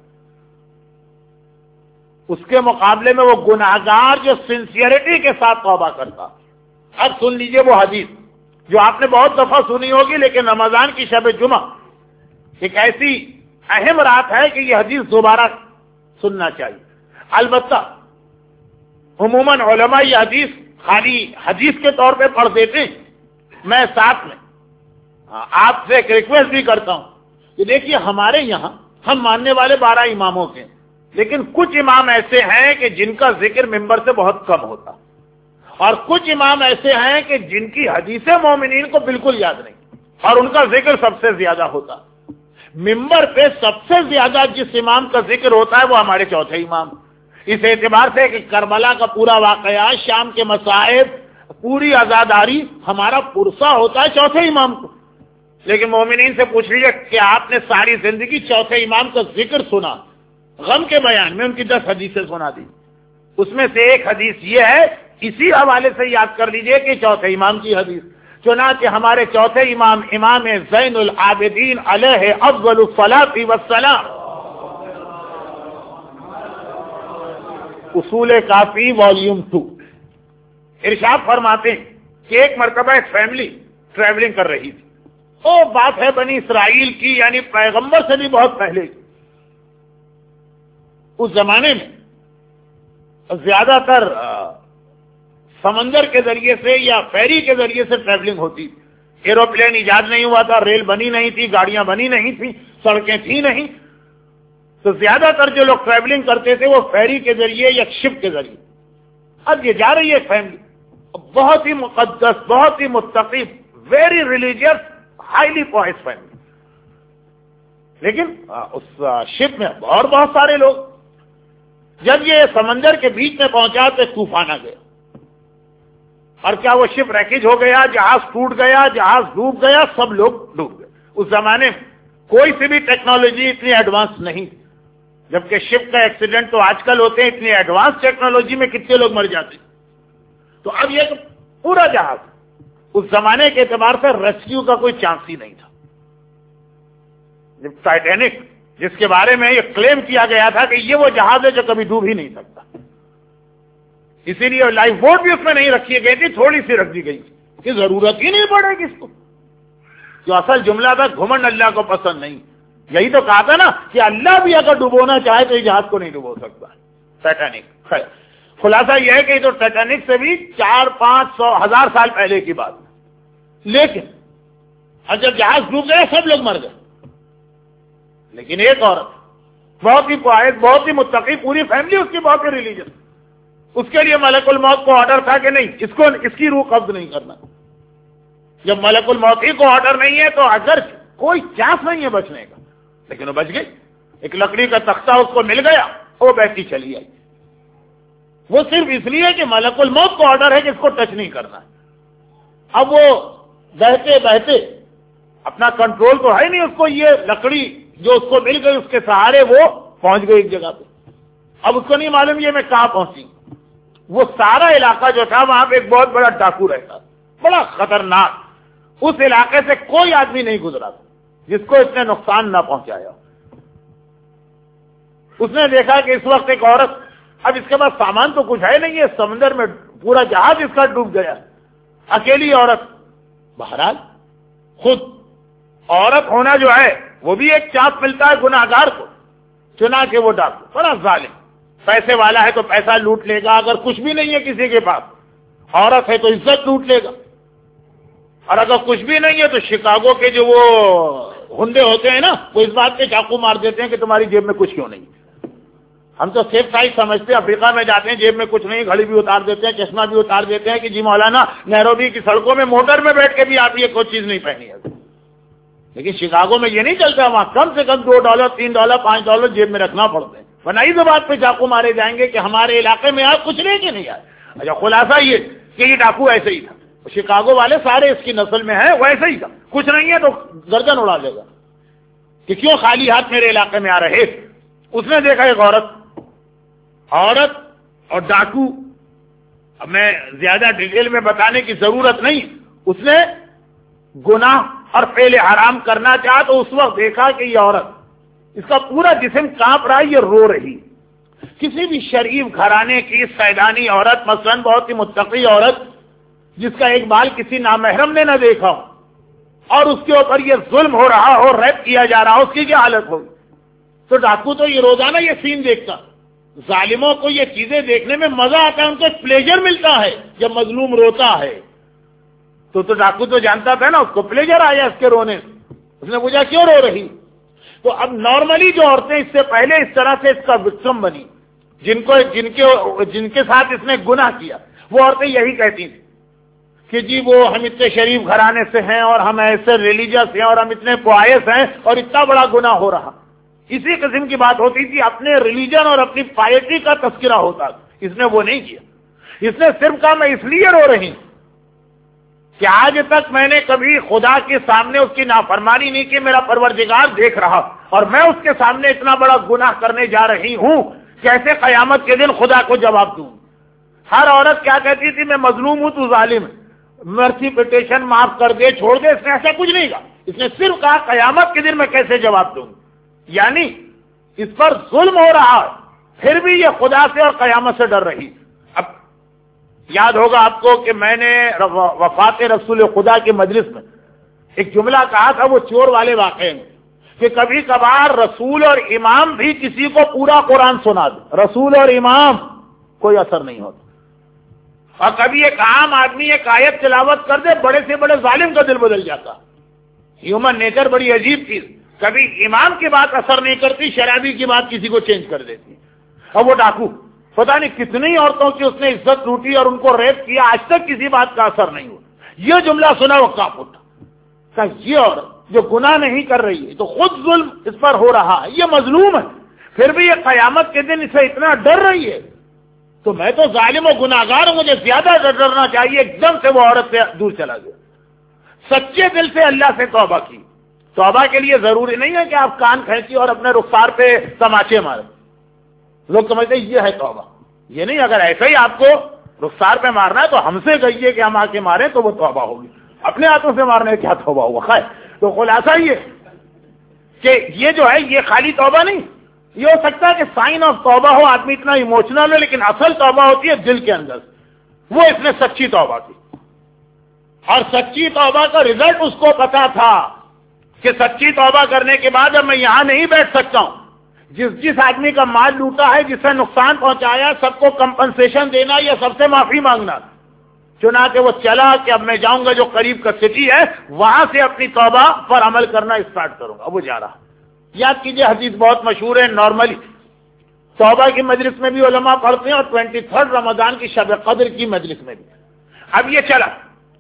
S1: اس کے مقابلے میں وہ گناہگار جو سنسیئرٹی کے ساتھ توبہ کرتا. اب سن لیجئے وہ حدیث جو آپ نے بہت دفعہ سنی ہوگی، لیکن رمضان کی شب جمعہ ایک ایسی اہم رات ہے کہ یہ حدیث دوبارہ سننا چاہیے. البتہ عموماً علماء یہ حدیث خالی حدیث کے طور پہ پڑھ دیتے ہیں. میں ساتھ میں آپ سے ایک ریکویسٹ بھی کرتا ہوں کہ دیکھیے ہمارے یہاں ہم ماننے والے 12 اماموں کے، لیکن کچھ امام ایسے ہیں کہ جن کا ذکر ممبر سے بہت کم ہوتا، اور کچھ امام ایسے ہیں کہ جن کی حدیث مومنین کو بالکل یاد نہیں اور ان کا ذکر سب سے زیادہ ہوتا. ممبر پہ سب سے زیادہ جس امام کا ذکر ہوتا ہے وہ ہمارے چوتھے امام، اس اعتبار سے کہ کربلا کا پورا واقعہ، شام کے مصائب، پوری عزاداری ہمارا پرسہ ہوتا ہے چوتھے امام کو. لیکن مومنین سے پوچھ لیجیے کہ آپ نے ساری زندگی چوتھے امام کا ذکر سنا، غم کے بیان میں ان کی 10 حدیثیں سنا دی، اس میں سے ایک حدیث یہ ہے، اسی حوالے سے یاد کر لیجئے کہ چوتھے امام کی حدیث. چنانچہ ہمارے چوتھے امام امام زین العابدین علیہ افضل الصلاۃ والسلام اصول کافی والیوم 2 ارشاد فرماتے ہیں کہ ایک مرتبہ ایک فیملی ٹریولنگ کر رہی تھی. وہ بات ہے بنی اسرائیل کی، یعنی پیغمبر سے بھی بہت پہلے کی. اس زمانے میں زیادہ تر سمندر کے ذریعے سے یا فیری کے ذریعے سے ٹریولنگ ہوتی تھی. ایروپلین ایجاد نہیں ہوا تھا، ریل بنی نہیں تھی، گاڑیاں بنی نہیں تھی، سڑکیں تھی نہیں، تو زیادہ تر جو لوگ ٹریولنگ کرتے تھے وہ فیری کے ذریعے یا شپ کے ذریعے. اب یہ جا رہی ہے فیملی، بہت ہی مقدس، بہت ہی متقی، very religious, highly pious family, لیکن اس شپ میں اور بہت سارے لوگ. جب یہ سمندر کے بیچ میں پہنچا تو طوفان آ گیا، اور کیا وہ شپ ریکیج ہو گیا، جہاز ٹوٹ گیا، جہاز ڈوب گیا، سب لوگ ڈوب گئے. اس زمانے میں کوئی سی بھی ٹیکنالوجی اتنی ایڈوانس نہیں تھی، جبکہ شپ کا ایکسیڈنٹ تو آج کل ہوتے ہیں، اتنی ایڈوانس ٹیکنالوجی میں کتنے لوگ مر جاتے. تو اب یہ پورا جہاز، اس زمانے کے اعتبار سے ریسکیو کا کوئی چانس ہی نہیں تھا. ٹائٹینک جس کے بارے میں یہ کلیم کیا گیا تھا کہ یہ وہ جہاز ہے جو کبھی ڈوب ہی نہیں سکتا، اسی لیے لائف بوٹ بھی اس میں نہیں رکھی گئی تھی، تھوڑی سی رکھ دی گئی کہ ضرورت ہی نہیں پڑے گی اس کو. جو اصل جملہ تھا گھمنڈ اللہ کو پسند نہیں. یہی تو کہا تھا نا کہ اللہ بھی اگر ڈبونا چاہے تو یہ جہاز کو نہیں ڈبو سکتا. ٹائٹینک خلاصہ یہ ہے کہ تو ٹائٹینک سے بھی 400-500-1000 سال پہلے کی بات. لیکن جب جہاز ڈوب گئے سب لوگ مر گئے، لیکن ایک عورت بہت ہی قائد، بہت ہی متقی، پوری فیملی اس کی بہت ہی ریلیجس، اس کے لیے ملک الموت کو آرڈر تھا کہ نہیں اس کی روح قبض نہیں کرنا. جب ملک الموت ہی کو آرڈر نہیں ہے تو اگر کوئی چانس نہیں ہے بچنے کا، لیکن وہ بچ گئی. ایک لکڑی کا تختہ اس کو مل گیا، وہ بہتی چلی آئی. وہ صرف اس لیے کہ ملک الموت کو آرڈر ہے کہ اس کو ٹچ نہیں کرنا ہے. اب وہ بہتے بہتے، اپنا کنٹرول تو ہے نہیں اس کو، یہ لکڑی جو اس کو مل گئی اس کے سہارے وہ پہنچ گئی ایک جگہ پہ. اب اس کو نہیں معلوم یہ میں کہاں پہنچی. وہ سارا علاقہ جو تھا وہاں پہ ایک بہت بڑا ڈاکو رہتا، بڑا خطرناک. اس علاقے سے کوئی آدمی نہیں گزرا تھا جس کو اس نے نقصان نہ پہنچایا. اس نے دیکھا کہ اس وقت ایک عورت, اب اس کے پاس سامان تو کچھ ہے نہیں ہے, سمندر میں پورا جہاز اس کا ڈوب گیا, اکیلی عورت. بہرحال خود عورت ہونا جو ہے وہ بھی ایک چانس ملتا ہے گناہگار کو. چنا کہ وہ ڈاکو بڑا ظالم, پیسے والا ہے تو پیسہ لوٹ لے گا, اگر کچھ بھی نہیں ہے کسی کے پاس, عورت ہے تو عزت لوٹ لے گا, اور اگر کچھ بھی نہیں ہے تو شکاگو کے جو وہ گنڈے ہوتے ہیں نا, وہ اس بات پہ چاقو مار دیتے ہیں کہ تمہاری جیب میں کچھ کیوں نہیں. ہم تو سیف سائز سمجھتے ہیں, افریقہ میں جاتے ہیں جیب میں کچھ نہیں, گھڑی بھی اتار دیتے ہیں, چشمہ بھی اتار دیتے ہیں کہ جی مولانا نیروبی کی سڑکوں میں موٹر میں بیٹھ کے بھی آپ یہ کوئی چیز نہیں پہنی ہے. لیکن شکاگو میں یہ نہیں چلتا, وہاں کم سے کم $2, $3, $5 جیب میں رکھنا پڑتے ہیں, ورنہ اس بات پہ چاقو مارے جائیں گے کہ ہمارے علاقے میں آپ کچھ نہیں کہ نہیں آئے. اچھا, خلاصہ یہ کہ یہ ڈاکو ایسے ہی تھا, شکاگو والے سارے اس کی نسل میں ہیں, ویسے ہی تھا, کچھ نہیں ہے تو گردن اڑا دے گا کہ کیوں خالی ہاتھ میرے علاقے میں آ رہے. اس نے دیکھا ایک عورت اور ڈاکو, اب میں زیادہ ڈیٹیل میں بتانے کی ضرورت نہیں, اس نے گناہ اور فعل حرام کرنا چاہا تو اس وقت دیکھا کہ یہ عورت, اس کا پورا جسم کانپ رہا ہے, یہ رو رہی. کسی بھی شریف گھرانے کی سیدانی عورت, مثلا بہت ہی متقی عورت جس کا ایک بال کسی نامحرم نے نہ دیکھا ہو, اور اس کے اوپر یہ ظلم ہو رہا ہو, ریپ کیا جا رہا ہو, اس کی کیا حالت ہوگی. تو ڈاکو تو یہ روزانہ یہ سین دیکھتا. ظالموں کو یہ چیزیں دیکھنے میں مزہ آتا ہے, ان کو ایک پلیجر ملتا ہے جب مظلوم روتا ہے. تو ڈاکو تو جانتا تھا نا, اس کو پلیجر آیا اس کے رونے. اس نے پوچھا کیوں رو رہی. تو اب نارملی جو عورتیں اس سے پہلے اس طرح سے اس کا وکٹم بنی, جن کے ساتھ اس نے گناہ کیا, وہ عورتیں یہی کہتی تھیں کہ جی وہ ہم اتنے شریف گھرانے سے ہیں, اور ہم ایسے ریلیجس ہیں, اور ہم اتنے پوائس ہیں, اور اتنا بڑا گناہ ہو رہا. اسی قسم کی بات ہوتی تھی, اپنے ریلیجن اور اپنی پائٹی کا تذکرہ ہوتا. اس نے وہ نہیں کیا. اس نے صرف کہا میں اس لیے رو رہی ہوں کہ آج تک میں نے کبھی خدا کے سامنے اس کی نافرمانی نہیں کی, میرا پروردگار دیکھ رہا, اور میں اس کے سامنے اتنا بڑا گناہ کرنے جا رہی ہوں, کیسے قیامت کے دن خدا کو جواب دوں. ہر عورت کیا کہتی تھی, میں مظلوم ہوں, تو ظالم ہے, مرسی پٹیشن معاف کر دے, چھوڑ دے. اس نے ایسا کچھ نہیں کہا. اس نے صرف کہا قیامت کے دن میں کیسے جواب دوں. یعنی اس پر ظلم ہو رہا, پھر بھی یہ خدا سے اور قیامت سے ڈر رہی. اب یاد ہوگا آپ کو کہ میں نے وفات رسول خدا کے مجلس میں ایک جملہ کہا تھا, وہ چور والے واقعے میں, کہ کبھی کبھار رسول اور امام بھی کسی کو پورا قرآن سنا دے, رسول اور امام کوئی اثر نہیں ہوتا. اور کبھی ایک عام آدمی ایک آیت تلاوت کر دے, بڑے سے بڑے ظالم کا دل بدل جاتا. ہیومن نیچر بڑی عجیب چیز. کبھی امام کی بات اثر نہیں کرتی, شرابی کی بات کسی کو چینج کر دیتی. اور وہ ڈاکو پتہ نہیں کتنی عورتوں کی اس نے عزت لوٹی اور ان کو ریپ کیا, آج تک کسی بات کا اثر نہیں ہوا. یہ جملہ سنا وہ کانپ اٹھا کہ یہ عورت جو گناہ نہیں کر رہی ہے, تو خود ظلم اس پر ہو رہا ہے, یہ مظلوم ہے, پھر بھی یہ قیامت کے دن اسے اتنا ڈر رہی ہے, تو میں تو ظالم و گناہگار ہوں, مجھے زیادہ ڈرنا چاہیے. ایک دم سے وہ عورت سے دور چلا گیا. سچے دل سے اللہ سے توبہ کی. توبہ کے لیے ضروری نہیں ہے کہ آپ کان کھینچی اور اپنے رخسار پہ تماچے مارے. لوگ سمجھتے ہیں یہ ہے توبہ. یہ نہیں, اگر ایسا ہی آپ کو رخسار پہ مارنا ہے تو ہم سے کہیے کہ ہم آ کے ماریں تو وہ توبہ ہوگی. اپنے ہاتھوں سے مارنے کیا توبہ ہوگا. خیر, تو خلاصہ یہ کہ یہ جو ہے یہ خالی توبہ نہیں, یہ ہو سکتا ہے کہ سائن آف توبہ ہو, آدمی اتنا ایموشنل ہے, لیکن اصل توبہ ہوتی ہے دل کے اندر. وہ اس نے سچی توبہ کی, اور سچی توبہ کا رزلٹ اس کو پتا تھا کہ سچی توبہ کرنے کے بعد اب میں یہاں نہیں بیٹھ سکتا ہوں. جس آدمی کا مال لوٹا ہے, جس سے نقصان پہنچایا, سب کو کمپنسیشن دینا یا سب سے معافی مانگنا. چنانچہ وہ چلا کہ اب میں جاؤں گا جو قریب کا سٹی ہے, وہاں سے اپنی توبہ پر عمل کرنا اسٹارٹ کروں گا. وہ جا رہا. یاد کیجئے, حدیث بہت مشہور ہے. نارملی توبہ کی مجلس میں بھی علماء پڑھتے ہیں, اور 23 رمضان کی شب قدر کی مجلس میں بھی. اب یہ چلا,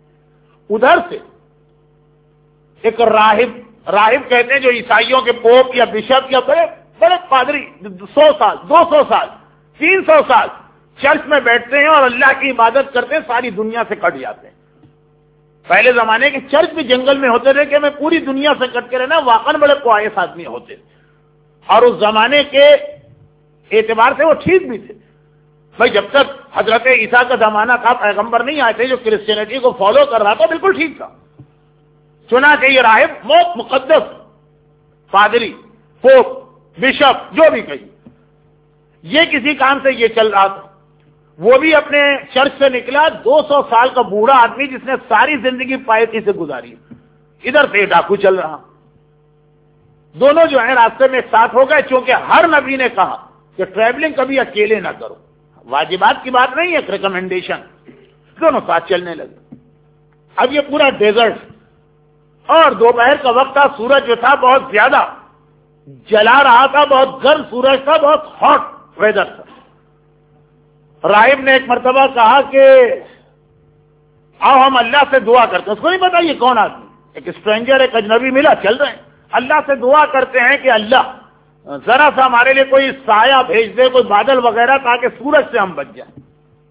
S1: ادھر سے ایک راہب کہتے ہیں جو عیسائیوں کے پوپ یا بشپ یا بڑے پادری 100 سال 200 سال 300 سال چرچ میں بیٹھتے ہیں اور اللہ کی عبادت کرتے ہیں, ساری دنیا سے کٹ جاتے ہیں. پہلے زمانے کے چرچ بھی جنگل میں ہوتے تھے کہ میں پوری دنیا سے کٹ کے رہنا, واقعا بڑے قوائس آدمی ہوتے تھے, اور اس زمانے کے اعتبار سے وہ ٹھیک بھی تھے. بھائی جب تک حضرت عیسیٰ کا زمانہ تھا، پیغمبر نہیں آئے تھے، جو کرسچینٹی کو فالو کر رہا تھا بالکل ٹھیک تھا. چنانچہ یہ راہب موت مقدس، پادری، پوپ، بشپ، جو بھی کہی، یہ کسی کام سے یہ چل رہا تھا. وہ بھی اپنے چرچ سے نکلا، 200 سال کا بوڑھا آدمی جس نے ساری زندگی پائیتی سے گزاری، ادھر سے ڈاکو چل رہا. دونوں جو ہیں راستے میں ساتھ ہو گئے، چونکہ ہر نبی نے کہا کہ ٹریولنگ کبھی اکیلے نہ کرو، واجبات کی بات نہیں ہے، ریکمینڈیشن. دونوں ساتھ چلنے لگے. اب یہ پورا ڈیزرٹ اور دوپہر کا وقت تھا، سورج جو تھا بہت زیادہ جلا رہا تھا، بہت گرم سورج تھا، بہت ہاٹ ویدر تھا. راہب نے ایک مرتبہ کہا کہ آؤ ہم اللہ سے دعا کرتے ہیں. اس کو نہیں پتا یہ کون آدمی، ایک اسٹرینجر، ایک اجنبی ملا، چل رہے ہیں، اللہ سے دعا کرتے ہیں کہ اللہ ذرا سا ہمارے لیے کوئی سایہ بھیج دے، کوئی بادل وغیرہ، تاکہ سورج سے ہم بچ جائیں.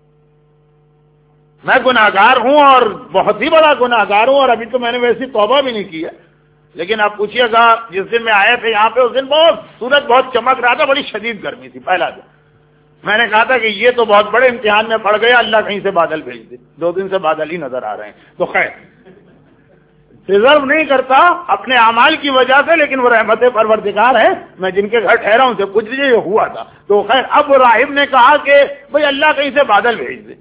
S1: میں گناہگار ہوں اور بہت ہی بڑا گناہگار ہوں، اور ابھی تو میں نے ویسی توبہ بھی نہیں کی ہے. لیکن آپ پوچھیے گا، جس دن میں آئے تھے یہاں پہ، اس دن بہت سورج بہت چمک رہا تھا، بڑی شدید گرمی تھی. پہلا دن میں نے کہا تھا کہ یہ تو بہت بڑے امتحان میں پڑ گیا، اللہ کہیں سے بادل بھیج دے. 2 دن سے بادل ہی نظر آ رہے ہیں. تو خیر، ڈیزرو نہیں کرتا اپنے اعمال کی وجہ سے، لیکن وہ رحمت پروردگار ہے. میں جن کے گھر ٹھہرا ہوں سے کچھ یہ ہوا تھا. تو خیر، اب راہب نے کہا کہ بھئی اللہ کہیں سے بادل بھیج دے.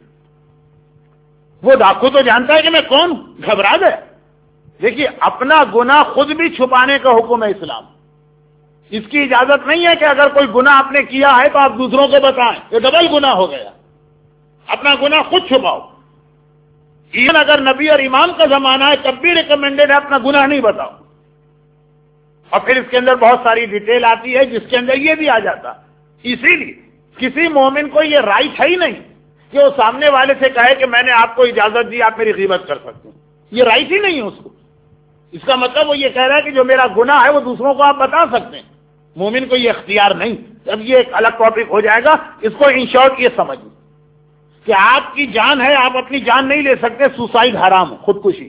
S1: وہ ڈاکو تو جانتا ہے کہ میں کون، گھبرا گیا. دیکھیے، اپنا گناہ خود بھی چھپانے کا حکم ہے اسلام. اس کی اجازت نہیں ہے کہ اگر کوئی گناہ آپ نے کیا ہے تو آپ دوسروں کو بتائیں، یہ ڈبل گناہ ہو گیا. اپنا گناہ خود چھپاؤ. ایون اگر نبی اور امام کا زمانہ ہے تب بھی ریکمینڈیڈ ہے اپنا گناہ نہیں بتاؤ. اور پھر اس کے اندر بہت ساری ڈیٹیل آتی ہے جس کے اندر یہ بھی آ جاتا. اسی لیے کسی مومن کو یہ رائٹ ہے ہی نہیں کہ وہ سامنے والے سے کہے کہ میں نے آپ کو اجازت دی، آپ میری غیبت کر سکتے ہیں. یہ رائٹ ہی نہیں ہے اس کو. اس کا مطلب وہ یہ کہہ رہا ہے کہ جو میرا گناہ ہے وہ دوسروں کو آپ بتا سکتے ہیں. مومن کو یہ اختیار نہیں. اب یہ ایک الگ ٹاپک ہو جائے گا. اس کو ان شارٹ یہ سمجھیں کہ آپ کی جان ہے، آپ اپنی جان نہیں لے سکتے، سوسائڈ حرام ہے، خودکشی.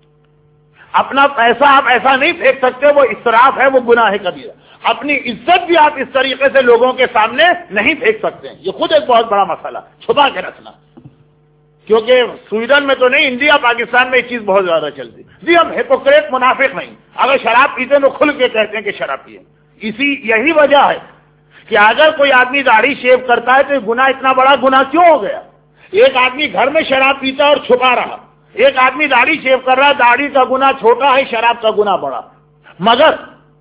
S1: اپنا پیسہ آپ ایسا نہیں پھینک سکتے، وہ اسراف ہے، وہ گناہ ہے کبیرہ. اپنی عزت بھی آپ اس طریقے سے لوگوں کے سامنے نہیں پھینک سکتے ہیں. یہ خود ایک بہت بڑا مسئلہ، چھپا کے رکھنا. کیونکہ سویڈن میں تو نہیں، انڈیا پاکستان میں یہ چیز بہت زیادہ چلتی. جی ہم ہپوکریٹ منافق نہیں، اگر شراب پیتے تو کھل کے کہتے ہیں کہ شراب پیے. یہی وجہ ہے کہ اگر کوئی آدمی داڑھی شیو کرتا ہے تو گناہ اتنا بڑا گناہ کیوں ہو گیا؟ ایک آدمی گھر میں شراب پیتا اور چھپا رہا، ایک آدمی داڑھی شیو کر رہا، داڑھی کا گناہ چھوٹا ہے، شراب کا گناہ بڑا. مگر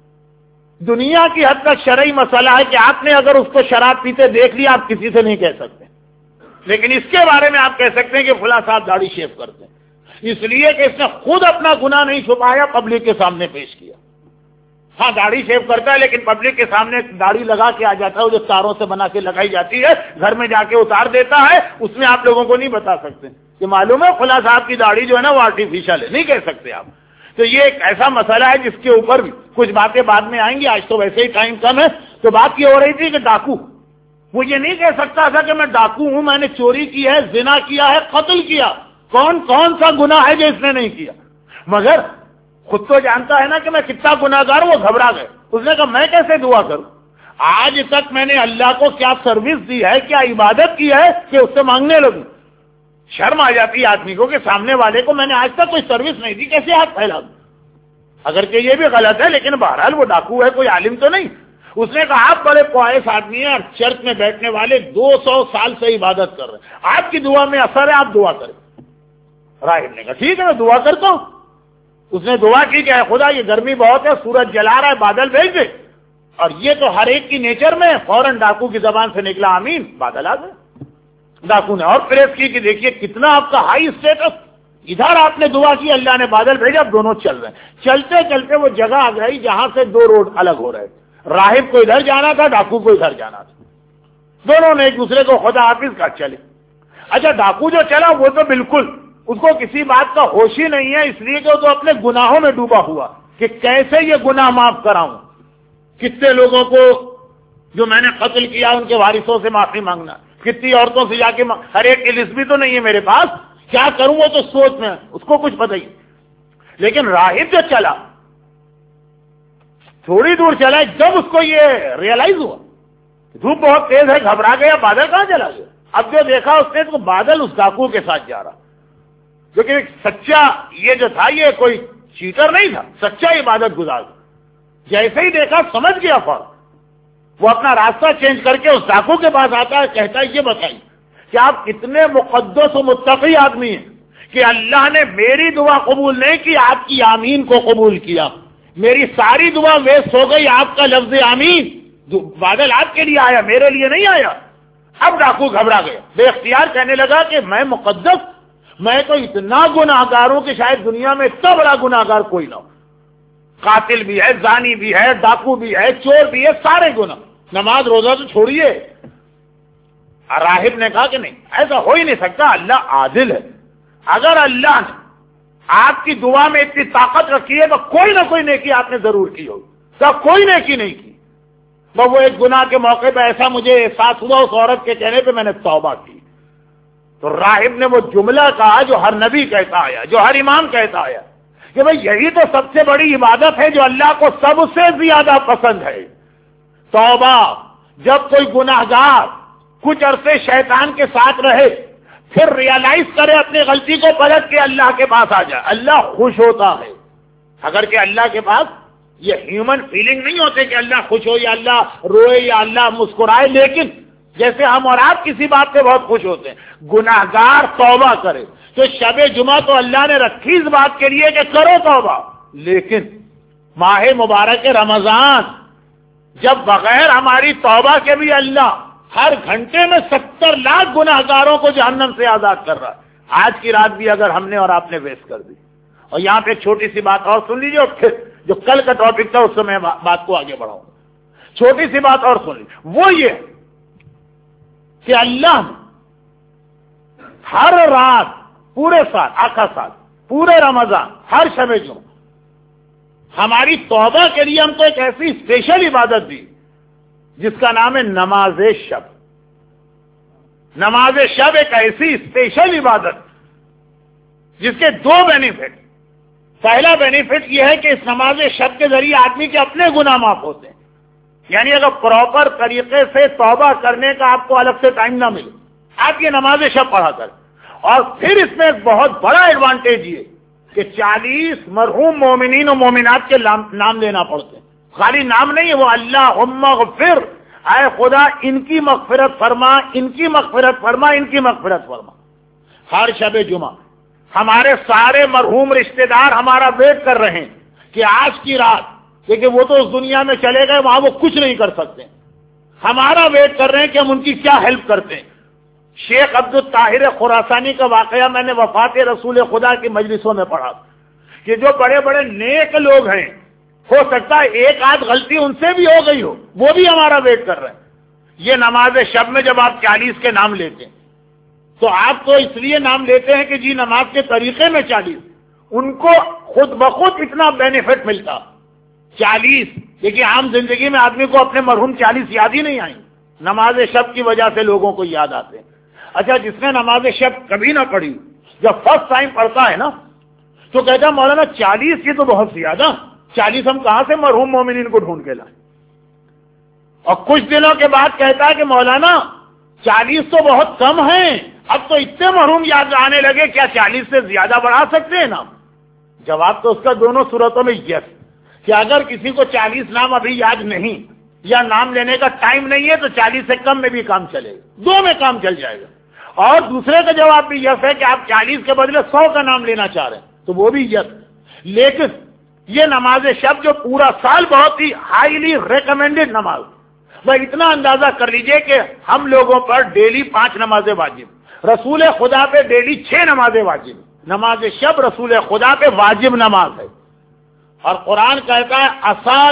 S1: دنیا کی حد تک شرعی مسئلہ ہے کہ آپ نے اگر اس کو شراب پیتے دیکھ لیا، آپ کسی سے نہیں کہہ سکتے. لیکن اس کے بارے میں آپ کہہ سکتے ہیں کہ فلاں صاحب داڑھی شیو کرتے ہیں، اس لیے کہ اس نے خود اپنا گناہ نہیں چھپایا، پبلک کے سامنے پیش کیا. ہاں داڑھی شیو کرتا ہے لیکن پبلک کے سامنے داڑھی لگا کے آ جاتا ہے، وہ جو تاروں سے بنا کے لگائی جاتی ہے، گھر میں جا کے اتار دیتا ہے. اس میں آپ لوگوں کو نہیں بتا سکتے کہ معلوم ہے فلاں صاحب کی داڑھی جو ہے نا وہ آرٹیفیشل ہے، نہیں کہہ سکتے آپ. تو یہ ایک ایسا مسئلہ ہے جس کے اوپر بھی کچھ باتیں بعد میں آئیں گی. آج تو ویسے ہی ٹائم کم ہے. تو بات یہ ہو رہی تھی کہ ڈاکو وہ یہ نہیں کہہ سکتا تھا کہ میں ڈاکو ہوں، میں نے چوری کی ہے، زنا کیا ہے، قتل کیا. کون سا گناہ ہے جو اس نے نہیں کیا؟ مگر خود تو جانتا ہے نا کہ میں کتنا گناہگار ہوں. وہ گھبرا گئے. اس نے کہا میں کیسے دعا کروں؟ آج تک میں نے اللہ کو کیا سروس دی ہے، کیا عبادت کی ہے کہ اس سے مانگنے لگوں؟ شرم آ جاتی ہے آدمی کو کہ سامنے والے کو میں نے آج تک کوئی سروس نہیں دی، کیسے ہاتھ پھیلا دوں؟ اگرچہ یہ بھی غلط ہے، لیکن بہرحال وہ ڈاکو ہے، کوئی عالم تو نہیں. اس نے کہا آپ بڑے پوائس آدمی ہیں اور چرچ میں بیٹھنے والے 200 سال سے عبادت کر رہے ہیں، آپ کی دعا میں اثر ہے، آپ دعا کریں. راہب نے کہا ٹھیک ہے میں دعا کرتا ہوں. اس نے دعا کی کہ اے خدا یہ گرمی بہت ہے، سورج جلا رہا ہے، بادل بھیج دے. اور یہ تو ہر ایک کی نیچر میں. فوراً ڈاکو کی زبان سے نکلا آمین، بادل آ گئے. ڈاکو نے اور پریس کی کہ دیکھیے کتنا آپ کا ہائی اسٹیٹس، ادھر آپ نے دعا کی، اللہ نے بادل بھیجا، اب دونوں چل رہے ہیں. چلتے چلتے وہ جگہ آ گئی جہاں سے 2 روڈ الگ ہو رہے تھے. راہب کو ادھر جانا تھا، ڈاکو کو ادھر جانا تھا. دونوں نے ایک دوسرے کو خدا حافظ کہا چلے. اچھا ڈاکو جو چلا وہ تو بالکل اس کو کسی بات کا ہوش ہی نہیں ہے، اس لیے کہ وہ تو اپنے گناہوں میں ڈوبا ہوا کہ کیسے یہ گناہ معاف کراؤں. کتنے لوگوں کو جو میں نے قتل کیا ان کے وارثوں سے معافی مانگنا، کتنی عورتوں سے جا کے ہر ایک کی لسٹ بھی تو نہیں ہے میرے پاس، کیا کروں وہ تو سوچ میں اس کو کچھ پتہ ہی. لیکن راہب جو چلا تھوڑی دور چلا، جب اس کو یہ ریئلائز ہوا دھوپ بہت تیز ہے، گھبرا گیا، بادل کہاں چلا گیا. اب جو دیکھا اس نے تو بادل اس ڈاکو کے ساتھ جا رہا، لیکن ایک سچا یہ جو تھا یہ کوئی چیٹر نہیں تھا، سچا عبادت گزار تھا. جیسے ہی دیکھا سمجھ گیا فوراً، وہ اپنا راستہ چینج کر کے اس ڈاکو کے پاس آتا ہے، کہتا ہے یہ بتائیے کہ آپ کتنے مقدس و متقی آدمی ہیں کہ اللہ نے میری دعا قبول نہیں کی، آپ کی آمین کو قبول کیا. میری ساری دعا ویسٹ ہو گئی، آپ کا لفظ آمین بادل آپ کے لیے آیا، میرے لیے نہیں آیا. اب ڈاکو گھبرا گیا، بے اختیار کہنے لگا کہ میں مقدس، میں تو اتنا گناہگار ہوں کہ شاید دنیا میں اتنا بڑا گناہگار کوئی نہ ہو. قاتل بھی ہے، زانی بھی ہے، ڈاکو بھی ہے، چور بھی ہے، سارے گناہ، نماز روزہ تو چھوڑیے. راہب نے کہا کہ نہیں، ایسا ہو ہی نہیں سکتا، اللہ عادل ہے. اگر اللہ نے آپ کی دعا میں اتنی طاقت رکھی ہے تو کوئی نہ کوئی نیکی آپ نے ضرور کی ہوگی. تو کوئی نیکی نہیں کی، وہ ایک گناہ کے موقع پہ ایسا مجھے احساس ہوا اس عورت کے کہنے پہ میں نے توبہ کی. تو راہب نے وہ جملہ کہا جو ہر نبی کہتا آیا، جو ہر امام کہتا آیا کہ بھئی یہی تو سب سے بڑی عبادت ہے جو اللہ کو سب سے زیادہ پسند ہے، توبہ. جب کوئی گناہگار کچھ عرصے شیطان کے ساتھ رہے، پھر ریئلائز کرے اپنی غلطی کو، پلٹ کے اللہ کے پاس آ جائے، اللہ خوش ہوتا ہے. اگر کہ اللہ کے پاس یہ ہیومن فیلنگ نہیں ہوتے کہ اللہ خوش ہو یا اللہ روئے یا اللہ مسکرائے، لیکن جیسے ہم اور آپ کسی بات سے بہت خوش ہوتے ہیں، گناہگار توبہ کرے. تو شب جمعہ تو اللہ نے رکھی اس بات کے لیے کہ کرو توبہ، لیکن ماہ مبارک رمضان جب بغیر ہماری توبہ کے بھی اللہ ہر گھنٹے میں 70 لاکھ گناہگاروں کو جہنم سے آزاد کر رہا ہے. آج کی رات بھی اگر ہم نے اور آپ نے ویسٹ کر دی. اور یہاں پہ ایک چھوٹی سی بات اور سن لیجیے، اور پھر جو کل کا ٹاپک تھا اس سے میں بات کو آگے بڑھاؤں گا. چھوٹی سی بات اور سن لیجیے، وہ یہ کہ اللہ ہر رات، پورے سال، آخر سال، پورے رمضان، ہر شب جمعہ ہماری توبہ کے لیے ہم کو ایک ایسی اسپیشل عبادت دی جس کا نام ہے نماز شب. نماز شب ایک ایسی اسپیشل عبادت جس کے 2 بینیفٹ. پہلا بینیفٹ یہ ہے کہ اس نماز شب کے ذریعے آدمی کے اپنے گناہ معاف ہوتے ہیں. یعنی اگر پراپر طریقے سے توبہ کرنے کا آپ کو الگ سے ٹائم نہ ملے، آپ یہ نماز شب پڑھا کریں. اور پھر اس میں ایک بہت بڑا ایڈوانٹیج یہ کہ 40 مرحوم مومنین و مومنات کے نام لینا پڑتے ہیں. خالی نام نہیں ہے، وہ اللہم اغفر، اے خدا ان کی مغفرت فرما، ان کی مغفرت فرما، ان کی مغفرت فرما. ہر شب جمعہ ہمارے سارے مرحوم رشتہ دار ہمارا ویٹ کر رہے ہیں کہ آج کی رات، لیکن وہ تو اس دنیا میں چلے گئے، وہاں وہ کچھ نہیں کر سکتے، ہمارا ویٹ کر رہے ہیں کہ ہم ان کی کیا ہیلپ کرتے ہیں. شیخ عبد الطاہر خراسانی کا واقعہ میں نے وفات رسول خدا کی مجلسوں میں پڑھا کہ جو بڑے بڑے نیک لوگ ہیں، ہو سکتا ہے ایک آدھ غلطی ان سے بھی ہو گئی ہو، وہ بھی ہمارا ویٹ کر رہے ہیں. یہ نماز شب میں جب آپ 40 کے نام لیتے ہیں تو آپ تو اس لیے نام لیتے ہیں کہ جی نماز کے طریقے میں 40، ان کو خود بخود اتنا بینیفٹ ملتا 40. لیکن عام زندگی میں آدمی کو اپنے مرحوم 40 یاد ہی نہیں آئیں، نماز شب کی وجہ سے لوگوں کو یاد آتے ہیں. اچھا، جس نے نماز شب کبھی نہ پڑھی، جب فرسٹ ٹائم پڑھتا ہے نا تو کہتا ہے مولانا 40 یہ تو بہت زیادہ، 40 ہم کہاں سے مرحوم مومنین کو ڈھونڈ کے لائیں. اور کچھ دنوں کے بعد کہتا ہے کہ مولانا 40 تو بہت کم ہیں، اب تو اتنے مرحوم یاد آنے لگے، کیا 40 سے زیادہ بڑھا سکتے ہیں نام؟ جواب تو اس کا دونوں صورتوں میں یس، کہ اگر کسی کو 40 نام ابھی یاد نہیں یا نام لینے کا ٹائم نہیں ہے تو 40 سے کم میں بھی کام چلے گا، 2 میں کام چل جائے گا. اور دوسرے کا جواب بھی یس ہے کہ آپ 40 کے بدلے 100 کا نام لینا چاہ رہے ہیں تو وہ بھی یس. لیکن یہ نماز شب جو پورا سال بہت ہی ہائیلی ریکمینڈڈ نماز، وہ اتنا اندازہ کر لیجئے کہ ہم لوگوں پر ڈیلی 5 نمازیں واجب، رسول خدا پہ ڈیلی 6 نمازیں واجب. نماز شب رسول خدا پہ واجب نماز ہے. اور قرآن کہتا ہے عسا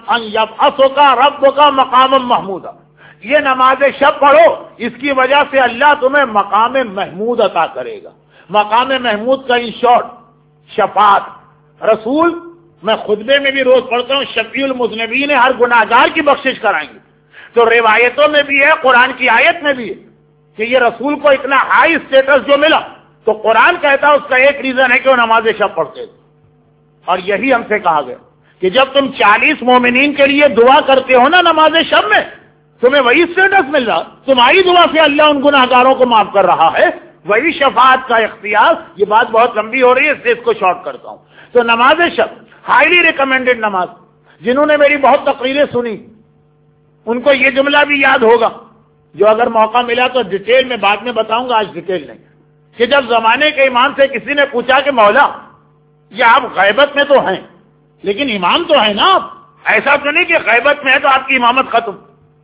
S1: یبعثک ربک مقاما محمودا، یہ نماز شب پڑھو، اس کی وجہ سے اللہ تمہیں مقام محمود عطا کرے گا. مقام محمود کا ان شارٹ شفاعت. رسول میں خطبے میں بھی روز پڑھتا ہوں، شفیع المذنبین، ہر گناہگار کی بخشش کرائیں گے. تو روایتوں میں بھی ہے، قرآن کی آیت میں بھی ہے کہ یہ رسول کو اتنا ہائی اسٹیٹس جو ملا، تو قرآن کہتا ہے اس کا ایک ریزن ہے کہ وہ نماز شب پڑھتے تھے. اور یہی ہم سے کہا گیا کہ جب تم 40 مومنین کے لیے دعا کرتے ہو نا نماز شب میں، تمہیں وہی اسٹیٹس مل رہا, تمہاری دعا سے اللہ ان گناہگاروں کو معاف کر رہا ہے, وہی شفاعت کا اختیار. یہ بات بہت لمبی ہو رہی ہے, اس سے اس کو شارٹ کرتا ہوں. تو نماز شب ہائیلی ریکمینڈڈ نماز. جنہوں نے میری بہت تقریریں سنی ان کو یہ جملہ بھی یاد ہوگا, جو اگر موقع ملا تو ڈیٹیل میں بعد میں بتاؤں گا, آج ڈیٹیل نہیں, کہ جب زمانے کے امام سے کسی نے پوچھا کہ مولا یہ آپ غیبت میں تو ہیں لیکن امام تو ہے نا آپ, ایسا تو نہیں کہ غیبت میں ہے تو آپ کی امامت ختم.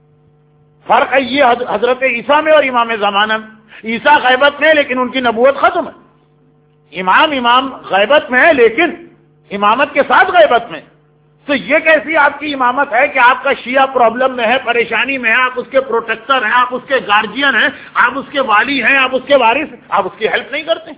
S1: فرق ہے یہ حضرت عیسیٰ میں اور امام زمانہ میں. عیسیٰ غیبت میں ہے لیکن ان کی نبوت ختم ہے. امام غیبت میں ہے لیکن امامت کے ساتھ غیبت میں. تو یہ کیسی آپ کی امامت ہے کہ آپ کا شیعہ پرابلم میں ہے, پریشانی میں ہے, آپ اس کے پروٹیکٹر ہیں, آپ اس کے گارجین ہیں, آپ اس کے والی ہیں, آپ اس کے وارث, آپ اس کی ہیلپ نہیں کرتے.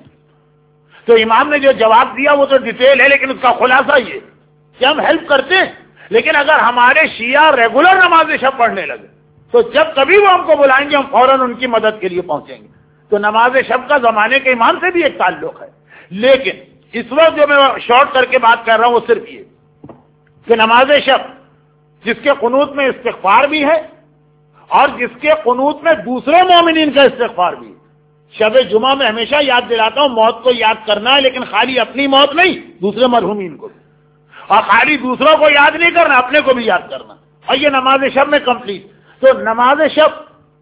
S1: تو امام نے جو جواب دیا وہ تو ڈیٹیل ہے, لیکن اس کا خلاصہ یہ کہ ہم ہیلپ کرتے ہیں, لیکن اگر ہمارے شیعہ ریگولر نماز شب پڑھنے لگے تو جب کبھی وہ ہم کو بلائیں گے ہم فوراً ان کی مدد کے لیے پہنچیں گے. تو نماز شب کا زمانے کے امام سے بھی ایک تعلق ہے. لیکن اس وقت جو میں شارٹ کر کے بات کر رہا ہوں وہ صرف یہ کہ نماز شب جس کے قنوت میں استغفار بھی ہے اور جس کے قنوت میں دوسرے مومنین کا استغفار بھی ہے. شب جمعہ میں ہمیشہ یاد دلاتا ہوں موت کو یاد کرنا ہے, لیکن خالی اپنی موت نہیں, دوسرے مرحومین کو بھی, اور خالی دوسروں کو یاد نہیں کرنا, اپنے کو بھی یاد کرنا. اور یہ نماز شب میں کمپلیٹ. تو نماز شب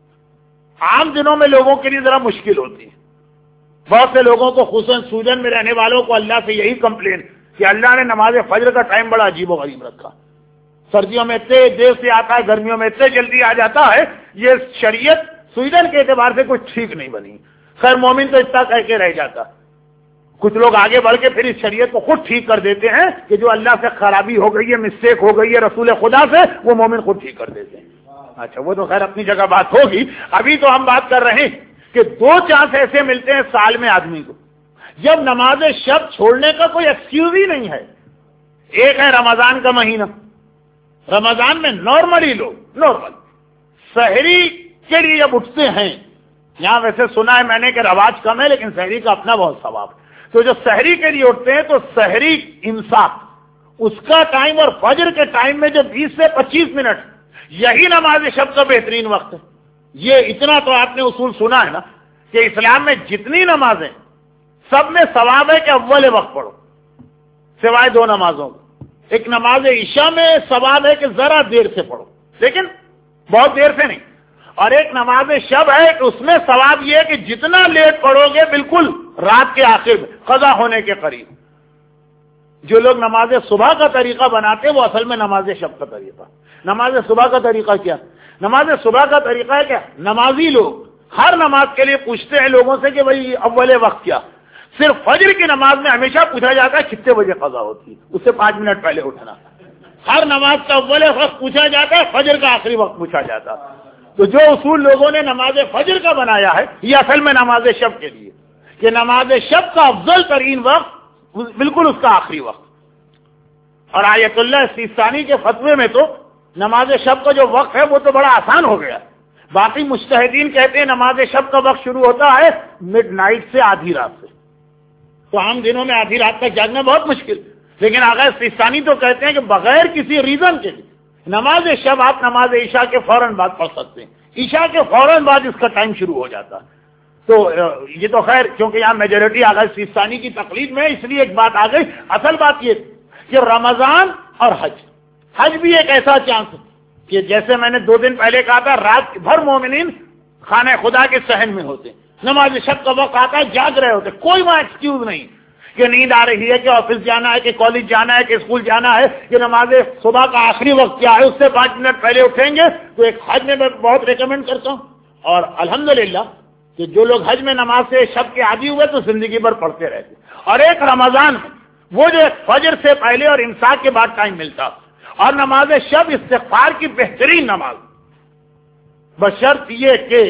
S1: عام دنوں میں لوگوں کے لیے ذرا مشکل ہوتی ہے. بہت سے لوگوں کو خصوصاً سوڈن میں رہنے والوں کو اللہ سے یہی کمپلین کہ اللہ نے نماز فجر کا ٹائم بڑا عجیب و غریب رکھا. سردیوں میں اتنے دیر سے آتا ہے, گرمیوں میں اتنے جلدی آ جاتا ہے. یہ شریعت سویڈن کے اعتبار سے کچھ ٹھیک نہیں بنی. خیر مومن تو اتنا کہہ کے رہ جاتا. کچھ لوگ آگے بڑھ کے پھر اس شریعت کو خود ٹھیک کر دیتے ہیں کہ جو اللہ سے خرابی ہو گئی ہے, مسٹیک ہو گئی ہے رسول خدا سے, وہ مومن خود ٹھیک کر دیتے ہیں. اچھا وہ تو خیر اپنی جگہ بات ہوگی. ابھی تو ہم بات کر رہے ہیں کہ 2 چانس ایسے ملتے ہیں سال میں آدمی کو جب نماز شب چھوڑنے کا کوئی ایکسکیوز ہی نہیں ہے. ایک ہے رمضان کا مہینہ. رمضان میں نارملی لوگ نارمل سحری کے لیے جب اٹھتے ہیں, یہاں ویسے سنا ہے میں نے کہ رواج کم ہے لیکن سحری کا اپنا بہت ثواب ہے. تو جو سحری کے لیے اٹھتے ہیں تو سحری امساک اس کا ٹائم اور فجر کے ٹائم میں جو 20 سے 25 منٹ یہی نماز شب کا بہترین وقت ہے. یہ اتنا تو آپ نے اصول سنا ہے نا کہ اسلام میں جتنی نمازیں سب میں ثواب ہے کہ اول وقت پڑھو سوائے 2 نمازوں کو. ایک نماز عشاء میں ثواب ہے کہ ذرا دیر سے پڑھو لیکن بہت دیر سے نہیں, اور ایک نماز شب ہے کہ اس میں ثواب یہ ہے کہ جتنا لیٹ پڑھو گے بالکل رات کے آخر میں قضا ہونے کے قریب. جو لوگ نماز صبح کا طریقہ بناتے ہیں وہ اصل میں نماز شب کا طریقہ. نماز صبح کا طریقہ کیا؟ نماز صبح کا طریقہ ہے کیا, نمازی لوگ ہر نماز کے لیے پوچھتے ہیں لوگوں سے کہ بھئی اول وقت کیا. صرف فجر کی نماز میں ہمیشہ پوچھا جاتا ہے کتنے بجے قضا ہوتی ہے, اس سے 5 منٹ پہلے اٹھنا. ہر نماز کا اول وقت پوچھا جاتا ہے, فجر کا آخری وقت پوچھا جاتا ہے. تو جو اصول لوگوں نے نماز فجر کا بنایا ہے یہ اصل میں نماز شب کے لیے کہ نماز شب کا افضل ترین وقت بالکل اس کا آخری وقت. اور آیت اللہ سیستانی کے فتوے میں تو نماز شب کا جو وقت ہے وہ تو بڑا آسان ہو گیا. باقی مجتہدین کہتے ہیں نماز شب کا وقت شروع ہوتا ہے مڈ نائٹ سے, آدھی رات سے. تو عام دنوں میں آدھی رات تک جاگنا بہت مشکل, لیکن آغا سیستانی تو کہتے ہیں کہ بغیر کسی ریزن کے نماز شب آپ نماز عشاء کے فوراً بعد پڑھ سکتے ہیں. عشاء کے فوراً بعد اس کا ٹائم شروع ہو جاتا ہے. تو یہ تو خیر کیونکہ یہاں میجورٹی آغا سیستانی کی تقلید میں اس لیے ایک بات آ گئی. اصل بات یہ کہ رمضان اور حج بھی ایک ایسا چانس ہے کہ جیسے میں نے 2 دن پہلے کہا تھا رات بھر مومنین خانہ خدا کے صحن میں ہوتے, نماز شب کا وقت آتا ہے جاگ رہے ہوتے, کوئی وہاں ایکسکیوز نہیں کہ نیند آ رہی ہے کہ آفس جانا ہے کہ کالج جانا ہے کہ اسکول جانا ہے کہ نماز صبح کا آخری وقت کیا ہے اس سے 5 منٹ پہلے اٹھیں گے. تو ایک حج میں بہت ریکمینڈ کرتا ہوں. اور الحمدللہ کہ جو لوگ حج میں نماز سے شب کے عادی ہوئے تو زندگی بھر پڑھتے رہتے. اور ایک رمضان وہ جو فجر سے پہلے اور امساک کے بعد ٹائم ملتا, اور نماز شب استغفار کی بہترین نماز, بشرط یہ کہ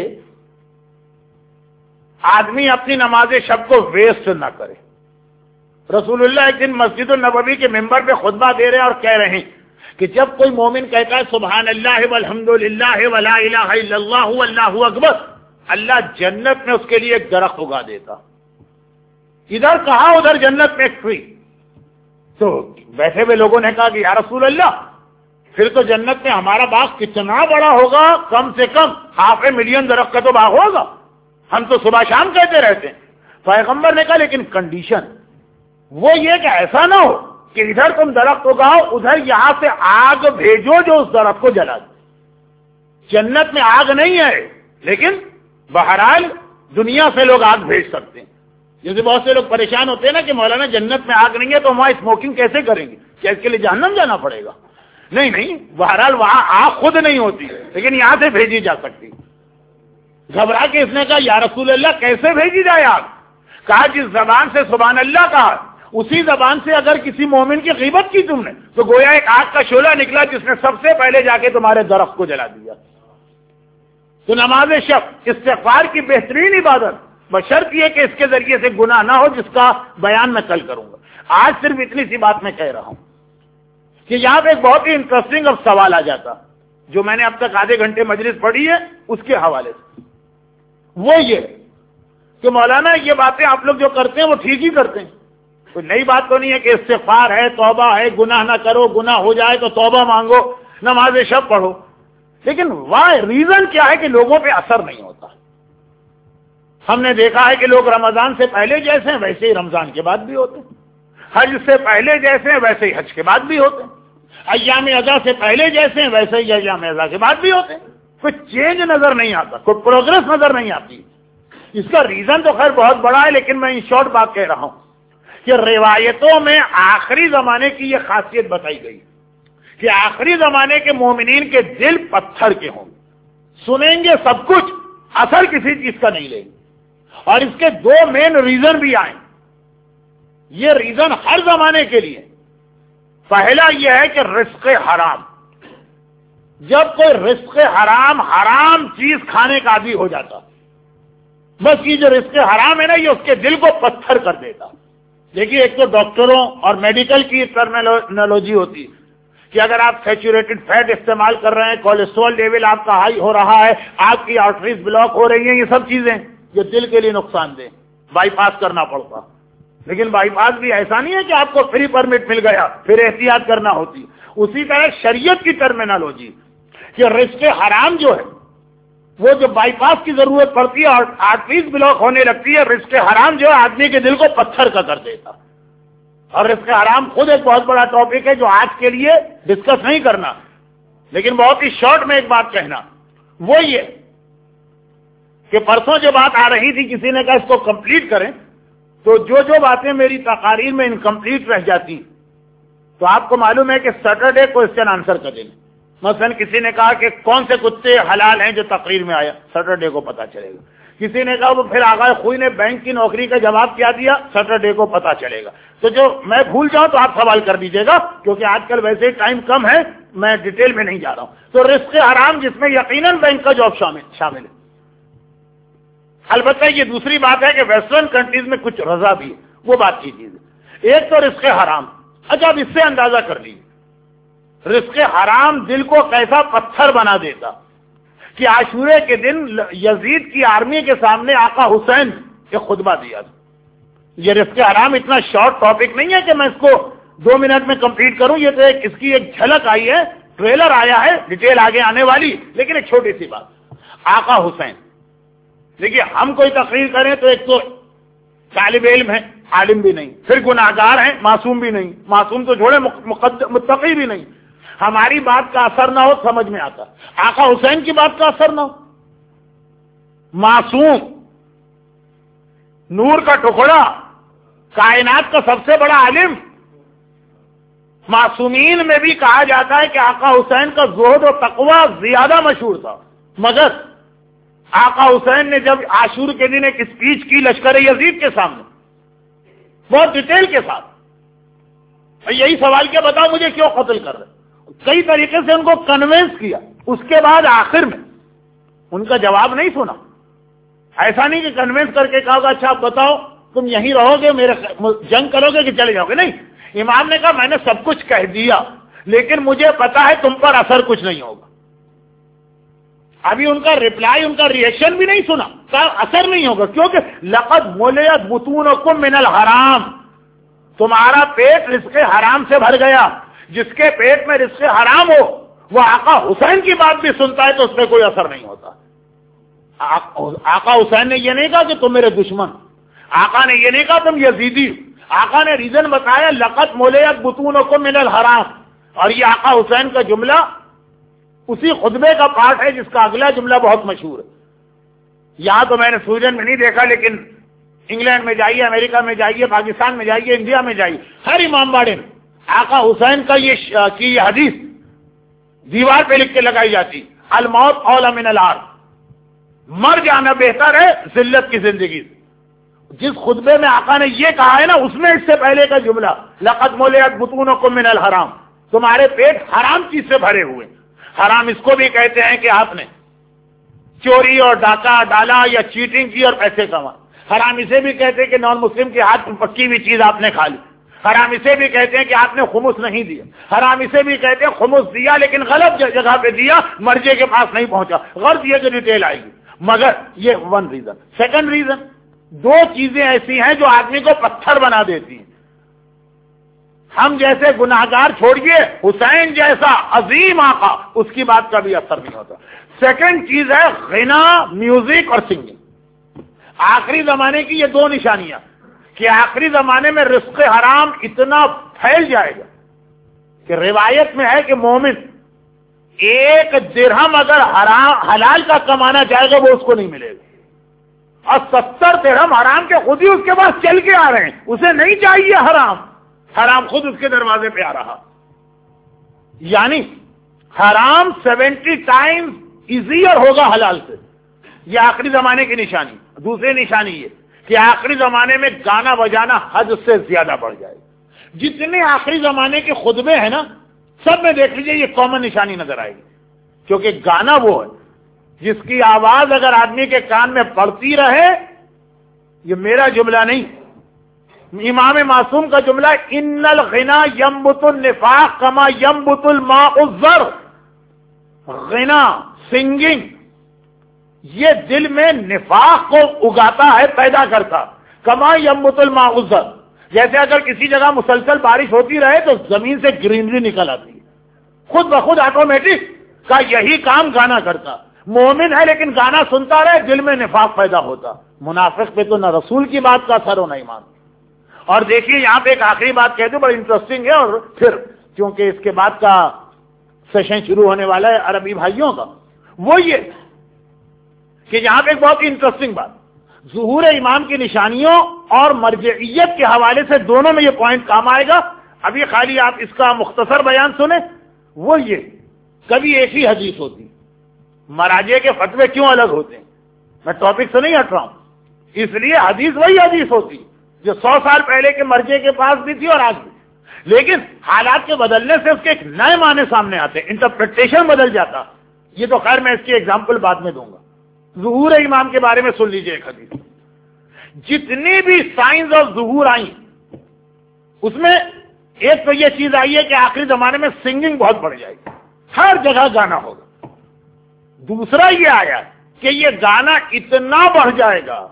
S1: آدمی اپنی نماز شب کو ویسٹ نہ کرے. رسول اللہ ایک دن مسجد النبوی کے ممبر پہ خطبہ دے رہے ہیں اور کہہ رہے ہیں کہ جب کوئی مومن کہتا ہے سبحان اللہ والحمدللہ ولا الہ الا اللہ واللہ اکبر, اللہ جنت میں اس کے لیے ایک درخت اگا دیتا. ادھر کہا ادھر جنت میں ایک ٹری. تو بیٹھے ہوئے لوگوں نے کہا کہ یا رسول اللہ پھر تو جنت میں ہمارا باغ کتنا بڑا ہوگا، کم سے کم 500,000 درخت کا تو باغ ہوگا. ہم تو صبح شام کہتے رہتے ہیں. پیغمبر نے کہا لیکن کنڈیشن وہ یہ کہ ایسا نہ ہو کہ ادھر تم درخت اگاؤ، ادھر یہاں سے آگ بھیجو جو اس درخت کو جلا دے. جنت میں آگ نہیں ہے، لیکن بہرحال دنیا سے لوگ آگ بھیج سکتے ہیں. جیسے بہت سے لوگ پریشان ہوتے ہیں نا کہ مولانا جنت میں آگ نہیں ہے تو وہاں اسموکنگ کیسے کریں گے، کیا اس کے لیے جہنم جانا پڑے گا؟ نہیں، بہرحال وہاں آگ خود نہیں ہوتی لیکن یہاں سے بھیجی جا سکتی. گھبرا کے اس نے کہا یا رسول اللہ کیسے بھیجی جائے آگ؟ کہا جس زبان سے سبحان اللہ کہا اسی زبان سے اگر کسی مومن کی غیبت کی تم نے تو گویا ایک آگ کا شعلہ نکلا جس نے سب سے پہلے جا کے تمہارے درخت کو جلا دیا. تو نماز شب استغفار کی بہترین عبادت، بشرط یہ کہ اس کے ذریعے سے گناہ نہ ہو، جس کا بیان میں کل کروں گا. آج صرف اتنی سی بات میں کہہ رہا ہوں کہ یہاں پہ ایک بہت ہی انٹرسٹنگ اب سوال آ جاتا جو میں نے اب تک آدھے گھنٹے مجلس پڑھی ہے اس کے حوالے سے. وہ یہ کہ مولانا یہ باتیں آپ لوگ جو کرتے ہیں وہ ٹھیک ہی کرتے ہیں، کوئی نئی بات تو نہیں ہے کہ استغفار ہے، توبہ ہے، گناہ نہ کرو، گناہ ہو جائے تو توبہ مانگو، نماز شب پڑھو. لیکن وائی ریزن کیا ہے کہ لوگوں پہ اثر نہیں ہوتا؟ ہم نے دیکھا ہے کہ لوگ رمضان سے پہلے جیسے ہیں ویسے ہی رمضان کے بعد بھی ہوتے ہیں، حج سے پہلے جیسے ہیں ویسے ہی حج کے بعد بھی ہوتے ہیں، ایام اضحیٰ سے پہلے جیسے ہیں ویسے ہی ایام اضحیٰ کے بعد بھی ہوتے ہیں. کوئی چینج نظر نہیں آتا، کوئی پروگرس نظر نہیں آتی. اس کا ریزن تو خیر بہت بڑا ہے، لیکن میں ان شارٹ بات کہہ رہا ہوں کہ روایتوں میں آخری زمانے کی یہ خاصیت بتائی گئی کہ آخری زمانے کے مومنین کے دل پتھر کے ہوں گے، سنیں گے سب کچھ، اثر کسی چیز کا نہیں لیں گے. اور اس کے دو مین ریزن بھی آئیں. یہ ریزن ہر زمانے کے لیے. پہلا یہ ہے کہ رزق حرام. جب کوئی رزق حرام چیز کھانے کا عادی ہو جاتا، بس یہ جو رزق حرام ہے نا یہ اس کے دل کو پتھر کر دیتا. دیکھیے ایک تو ڈاکٹروں اور میڈیکل کی ٹرمینالوجی ہوتی ہے کہ اگر آپ سیچوریٹڈ فیٹ استعمال کر رہے ہیں، کولیسٹرول لیول آپ کا ہائی ہو رہا ہے، آپ کی آرٹریز بلاک ہو رہی ہیں، یہ سب چیزیں جو دل کے لیے نقصان دہ، بائی پاس کرنا پڑتا. لیکن بائی پاس بھی ایسا نہیں ہے کہ آپ کو فری پرمٹ مل گیا پھر احتیاط کرنا ہوتی. اسی طرح شریعت کی ٹرمینالوجی کہ رزق حرام جو ہے وہ جو بائی پاس کی ضرورت پڑتی ہے اور آرٹریز بلاک ہونے لگتی ہے، رزق حرام جو ہے آدمی کے دل کو پتھر کا کر دیتا. اور رزق حرام خود ایک بہت بڑا ٹاپک ہے جو آج کے لیے ڈسکس نہیں کرنا، لیکن بہت ہی شارٹ میں ایک بات کہنا، وہ یہ کہ پرسوں جو بات آ رہی تھی کسی نے کہا اس کو کمپلیٹ کریں، تو جو باتیں میری تقاریر میں انکمپلیٹ رہ جاتی تو آپ کو معلوم ہے کہ سیٹرڈے کوسچن آنسر کا دن. مثلا کسی نے کہا کہ کون سے کتے حلال ہیں جو تقریر میں آیا، سیٹرڈے کو پتا چلے گا. کسی نے کہا وہ پھر آغا خوئی نے بینک کی نوکری کا جواب کیا دیا، سیٹرڈے کو پتا چلے گا. تو جو میں بھول جاؤں تو آپ سوال کر دیجیے گا کیونکہ آج کل ویسے ہی ٹائم کم ہے، میں ڈیٹیل میں نہیں جا رہا ہوں. تو رزق حرام جس میں یقیناً بینک کا جاب شامل ہے. البتہ یہ دوسری بات ہے کہ ویسٹرن کنٹریز میں کچھ رضا بھی ہے، وہ بات کی چیز ہے. ایک تو رزق حرام. اچھا اب اس سے اندازہ کر لیجیے رزق حرام دل کو کیسا پتھر بنا دیتا کہ عاشورے کے دن یزید کی آرمی کے سامنے آقا حسین نے خطبہ دیا. یہ رزق حرام اتنا شارٹ ٹاپک نہیں ہے کہ میں اس کو 2 منٹ میں کمپلیٹ کروں، یہ تو اس کی ایک جھلک آئی ہے، ٹریلر آیا ہے، ڈیٹیل آگے آنے والی. لیکن ایک چھوٹی سی بات، آقا حسین. دیکھیے ہم کوئی تقریر کریں تو ایک تو طالب علم ہے، عالم بھی نہیں، پھر گناہگار ہیں، معصوم بھی نہیں، معصوم تو چھوڑے متقی بھی نہیں. ہماری بات کا اثر نہ ہو سمجھ میں آتا، آقا حسین کی بات کا اثر نہ ہو. معصوم، نور کا ٹکڑا، کائنات کا سب سے بڑا عالم. معصومین میں بھی کہا جاتا ہے کہ آقا حسین کا زہد و تقوی زیادہ مشہور تھا. مگر آقا حسین نے جب عاشور کے دن ایک اسپیچ کی لشکر یزید کے سامنے بہت ڈیٹیل کے ساتھ، یہی سوال کیا بتاؤ مجھے کیوں قتل کر رہے، کئی طریقے سے ان کو کنونس کیا. اس کے بعد آخر میں ان کا جواب نہیں سنا. ایسا نہیں کہ کنونس کر کے کہا اچھا آپ بتاؤ تم یہیں رہو گے، میرے جنگ کرو گے کہ چلے جاؤ گے. نہیں، امام نے کہا میں نے سب کچھ کہہ دیا لیکن مجھے پتا ہے تم پر اثر کچھ نہیں ہوگا. ابھی ان کا ریپلائی، ان کا ریئیکشن بھی نہیں سنا، کہا اثر نہیں ہوگا کیونکہ لقد ملیت بطونکم من الحرام، تمہارا پیٹ رزق حرام سے بھر گیا. جس کے پیٹ میں رزق حرام ہو وہ آقا حسین کی بات بھی سنتا ہے تو اس پہ کوئی اثر نہیں ہوتا. آقا حسین نے یہ نہیں کہا کہ تم میرے دشمن، آقا نے یہ نہیں کہا تم یزیدی، آقا نے ریزن بتایا لقد ملیت بطونکم من الحرام. اور یہ آقا حسین کا جملہ اسی خطبے کا پارٹ ہے جس کا اگلا جملہ بہت مشہور ہے. یہاں تو میں نے سویڈن میں نہیں دیکھا، لیکن انگلینڈ میں جائیے، امریکہ میں جائیے، پاکستان میں جائیے، انڈیا میں جائیے، ہر امام باڑے میں آقا حسین کا یہ حدیث دیوار پہ لکھ کے لگائی جاتی، الموت اولی من الارض، مر جانا بہتر ہے ذلت کی زندگی سے. جس خطبے میں آقا نے یہ کہا ہے نا، اس میں اس سے پہلے کا جملہ لقد ملیت بطونکم من الحرام، تمہارے پیٹ حرام چیز سے بھرے ہوئے. حرام اس کو بھی کہتے ہیں کہ آپ نے چوری اور ڈاکہ ڈالا یا چیٹنگ کی اور پیسے کما. حرام اسے بھی کہتے ہیں کہ نان مسلم کے ہاتھ میں پکی ہوئی چیز آپ نے کھا لی. حرام اسے بھی کہتے ہیں کہ آپ نے خمس نہیں دیا. حرام اسے بھی کہتے ہیں خمس دیا لیکن غلط جگہ پہ دیا، مرجے کے پاس نہیں پہنچا. غلط یہ کہ ڈیٹیل آئے گی، مگر یہ ون ریزن. سیکنڈ ریزن، دو چیزیں ایسی ہیں جو آدمی کو پتھر بنا دیتی ہیں. ہم جیسے گناہگار چھوڑیے، حسین جیسا عظیم آقا، اس کی بات کا بھی اثر نہیں ہوتا. سیکنڈ چیز ہے غنا، میوزک اور سنگنگ. آخری زمانے کی یہ دو نشانیاں کہ آخری زمانے میں رزق حرام اتنا پھیل جائے گا کہ روایت میں ہے کہ مومن ایک درہم اگر حلال کا کمانا چاہے گا وہ اس کو نہیں ملے گا، اور 70 درہم حرام کے خود ہی اس کے پاس چل کے آ رہے ہیں. اسے نہیں چاہیے حرام، حرام خود اس کے دروازے پہ آ رہا. یعنی حرام 70 ٹائمز ایزیئر ہوگا حلال سے. یہ آخری زمانے کی نشانی. دوسری نشانی یہ کہ آخری زمانے میں گانا بجانا حد سے زیادہ بڑھ جائے گا. جتنے آخری زمانے کے خطبے ہیں نا، سب میں دیکھ لیجئے یہ کامن نشانی نظر آئے گی. کیونکہ گانا وہ ہے جس کی آواز اگر آدمی کے کان میں پڑتی رہے، یہ میرا جملہ نہیں، امام معصوم کا جملہ، ان الغنا ينبت النفاق کما ينبت الماء الزر. غنا، سنگنگ، یہ دل میں نفاق کو اگاتا ہے، پیدا کرتا. کما ينبت الماء الزر، جیسے اگر کسی جگہ مسلسل بارش ہوتی رہے تو زمین سے گرینری نکل آتی ہے، خود بخود آٹومیٹک کا یہی کام گانا کرتا. مومن ہے لیکن گانا سنتا رہے، دل میں نفاق پیدا ہوتا. منافق پہ تو نہ رسول کی بات کا اثر ہو نہ ایمان. اور دیکھیے یہاں پہ ایک آخری بات کہہ دوں، بڑی انٹرسٹنگ ہے، اور پھر کیونکہ اس کے بعد کا سیشن شروع ہونے والا ہے عربی بھائیوں کا، وہ یہ کہ یہاں پہ ایک بہت ہی انٹرسٹنگ بات، ظہور امام کی نشانیوں اور مرجعیت کے حوالے سے دونوں میں یہ پوائنٹ کام آئے گا. ابھی خالی آپ اس کا مختصر بیان سنیں. وہ یہ کبھی ایک ہی حدیث ہوتی، مراجع کے فتوے کیوں الگ ہوتے ہیں؟ میں ٹاپک سے نہیں ہٹ رہا ہوں، اس لیے حدیث وہی حدیث ہوتی جو 100 سال پہلے کے مرجع کے پاس بھی تھی اور آج بھی، لیکن حالات کے بدلنے سے اس کے ایک نئے معنی سامنے آتے، انٹرپریٹیشن بدل جاتا. یہ تو خیر میں اس کی ایگزامپل بعد میں دوں گا. ظہور امام کے بارے میں سن لیجئے ایک حدیث. جتنی بھی سائنز آف ظہور آئیں اس میں ایک تو یہ چیز آئی ہے کہ آخری زمانے میں سنگنگ بہت بڑھ جائے گی، ہر جگہ گانا ہوگا. دوسرا یہ آیا کہ یہ گانا اتنا بڑھ جائے گا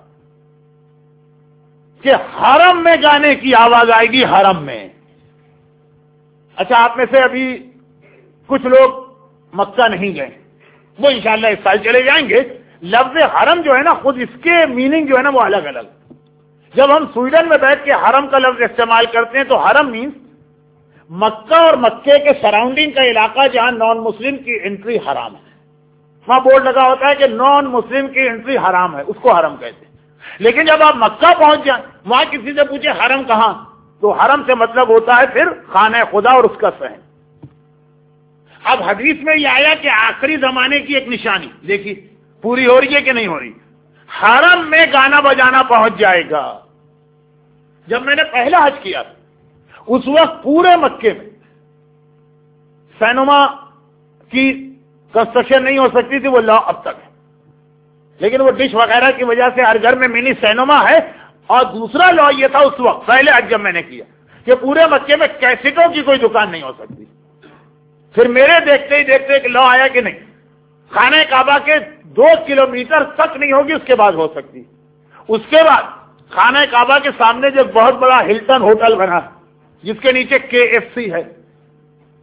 S1: کہ حرم میں گانے کی آواز آئے گی، حرم میں. اچھا، آپ میں سے ابھی کچھ لوگ مکہ نہیں گئے، وہ انشاءاللہ اس سال چلے جائیں گے. لفظ حرم جو ہے نا، خود اس کے میننگ جو ہے نا وہ الگ الگ. جب ہم سویڈن میں بیٹھ کے حرم کا لفظ استعمال کرتے ہیں تو حرم مینس مکہ اور مکے کے سراؤنڈنگ کا علاقہ جہاں نان مسلم کی انٹری حرام ہے. وہاں بورڈ لگا ہوتا ہے کہ نان مسلم کی انٹری حرام ہے، اس کو حرم کہتے ہیں. لیکن جب آپ مکہ پہنچ جائیں، وہاں کسی سے پوچھے حرم کہاں، تو حرم سے مطلب ہوتا ہے پھر خانہ خدا اور اس کا صحن. اب حدیث میں یہ آیا کہ آخری زمانے کی ایک نشانی دیکھیے پوری ہو رہی ہے کہ نہیں ہو رہی، حرم میں گانا بجانا پہنچ جائے گا. جب میں نے پہلا حج کیا اس وقت پورے مکے میں سینما کی کنسٹرکشن نہیں ہو سکتی تھی، وہ لا اب تک ہے، لیکن وہ ڈش وغیرہ کی وجہ سے ہر گھر میں منی سینما ہے. اور دوسرا لا یہ تھا اس وقت پہلے حج جب میں نے کیا کہ پورے مکے میں کیسٹوں کی کوئی دکان نہیں ہو سکتی. پھر میرے دیکھتے ہی دیکھتے ایک لا آیا کہ نہیں، خانہ کعبہ کے 2 کلومیٹر تک نہیں ہوگی، اس کے بعد ہو سکتی. اس کے بعد خانہ کعبہ کے سامنے جو بہت بڑا ہلٹن ہوٹل بنا جس کے نیچے KFC ہے،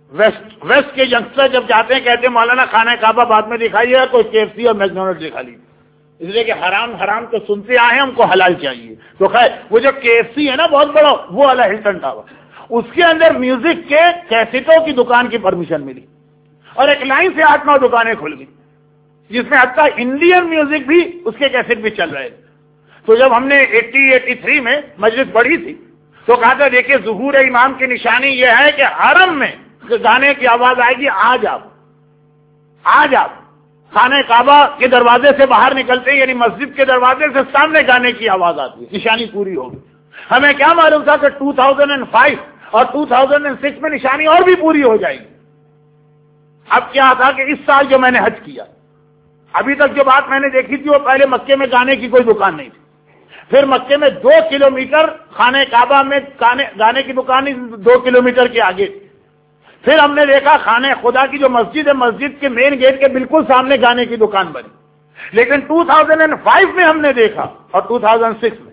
S1: ویسٹ کے ینگسٹر جب جاتے ہیں کہتے ہیں مولانا خانہ کعبہ بعد میں دکھائیے گا، کوئی KFC اور میکڈونلڈ دکھا لیجیے، اس لیے کہ حرام تو سنتے آئے ہیں، ہم کو حلال چاہیے۔ تو خیر وہ جو KFC ہے نا بہت بڑا، وہ والا ہلٹن ٹاور، اس کے اندر میوزک کے کیسٹوں کی دکان کی پرمیشن ملی اور ایک لائن سے 8-9 دکانیں کھل گئی، جس میں حتیٰ انڈین میوزک بھی، اس کے کیسٹ بھی چل رہے تھے۔ تو جب ہم نے 83 میں مجلس پڑھی تھی تو کہا تھا دیکھیے ظہور امام کی نشانی یہ ہے کہ حرم میں گانے کی آواز آئے گی، آج آپ خانہ کعبہ کے دروازے سے باہر نکلتے ہیں، یعنی مسجد کے دروازے سے سامنے گانے کی آواز آتی ہے، نشانی پوری ہوگی۔ ہمیں کیا معلوم تھا کہ 2005 اور 2006 میں نشانی اور بھی پوری ہو جائے گی۔ اب کیا تھا کہ اس سال جو میں نے حج کیا، ابھی تک جو بات میں نے دیکھی تھی وہ پہلے مکے میں گانے کی کوئی دکان نہیں تھی، پھر مکے میں 2 کلومیٹر خانہ کعبہ میں گانے کی دکان 2 کلومیٹر کے آگے تھی۔ پھر ہم نے دیکھا خانہ خدا کی جو مسجد ہے، مسجد کے مین گیٹ کے بالکل سامنے گانے کی دکان بنی، لیکن 2005 میں ہم نے دیکھا اور 2006 میں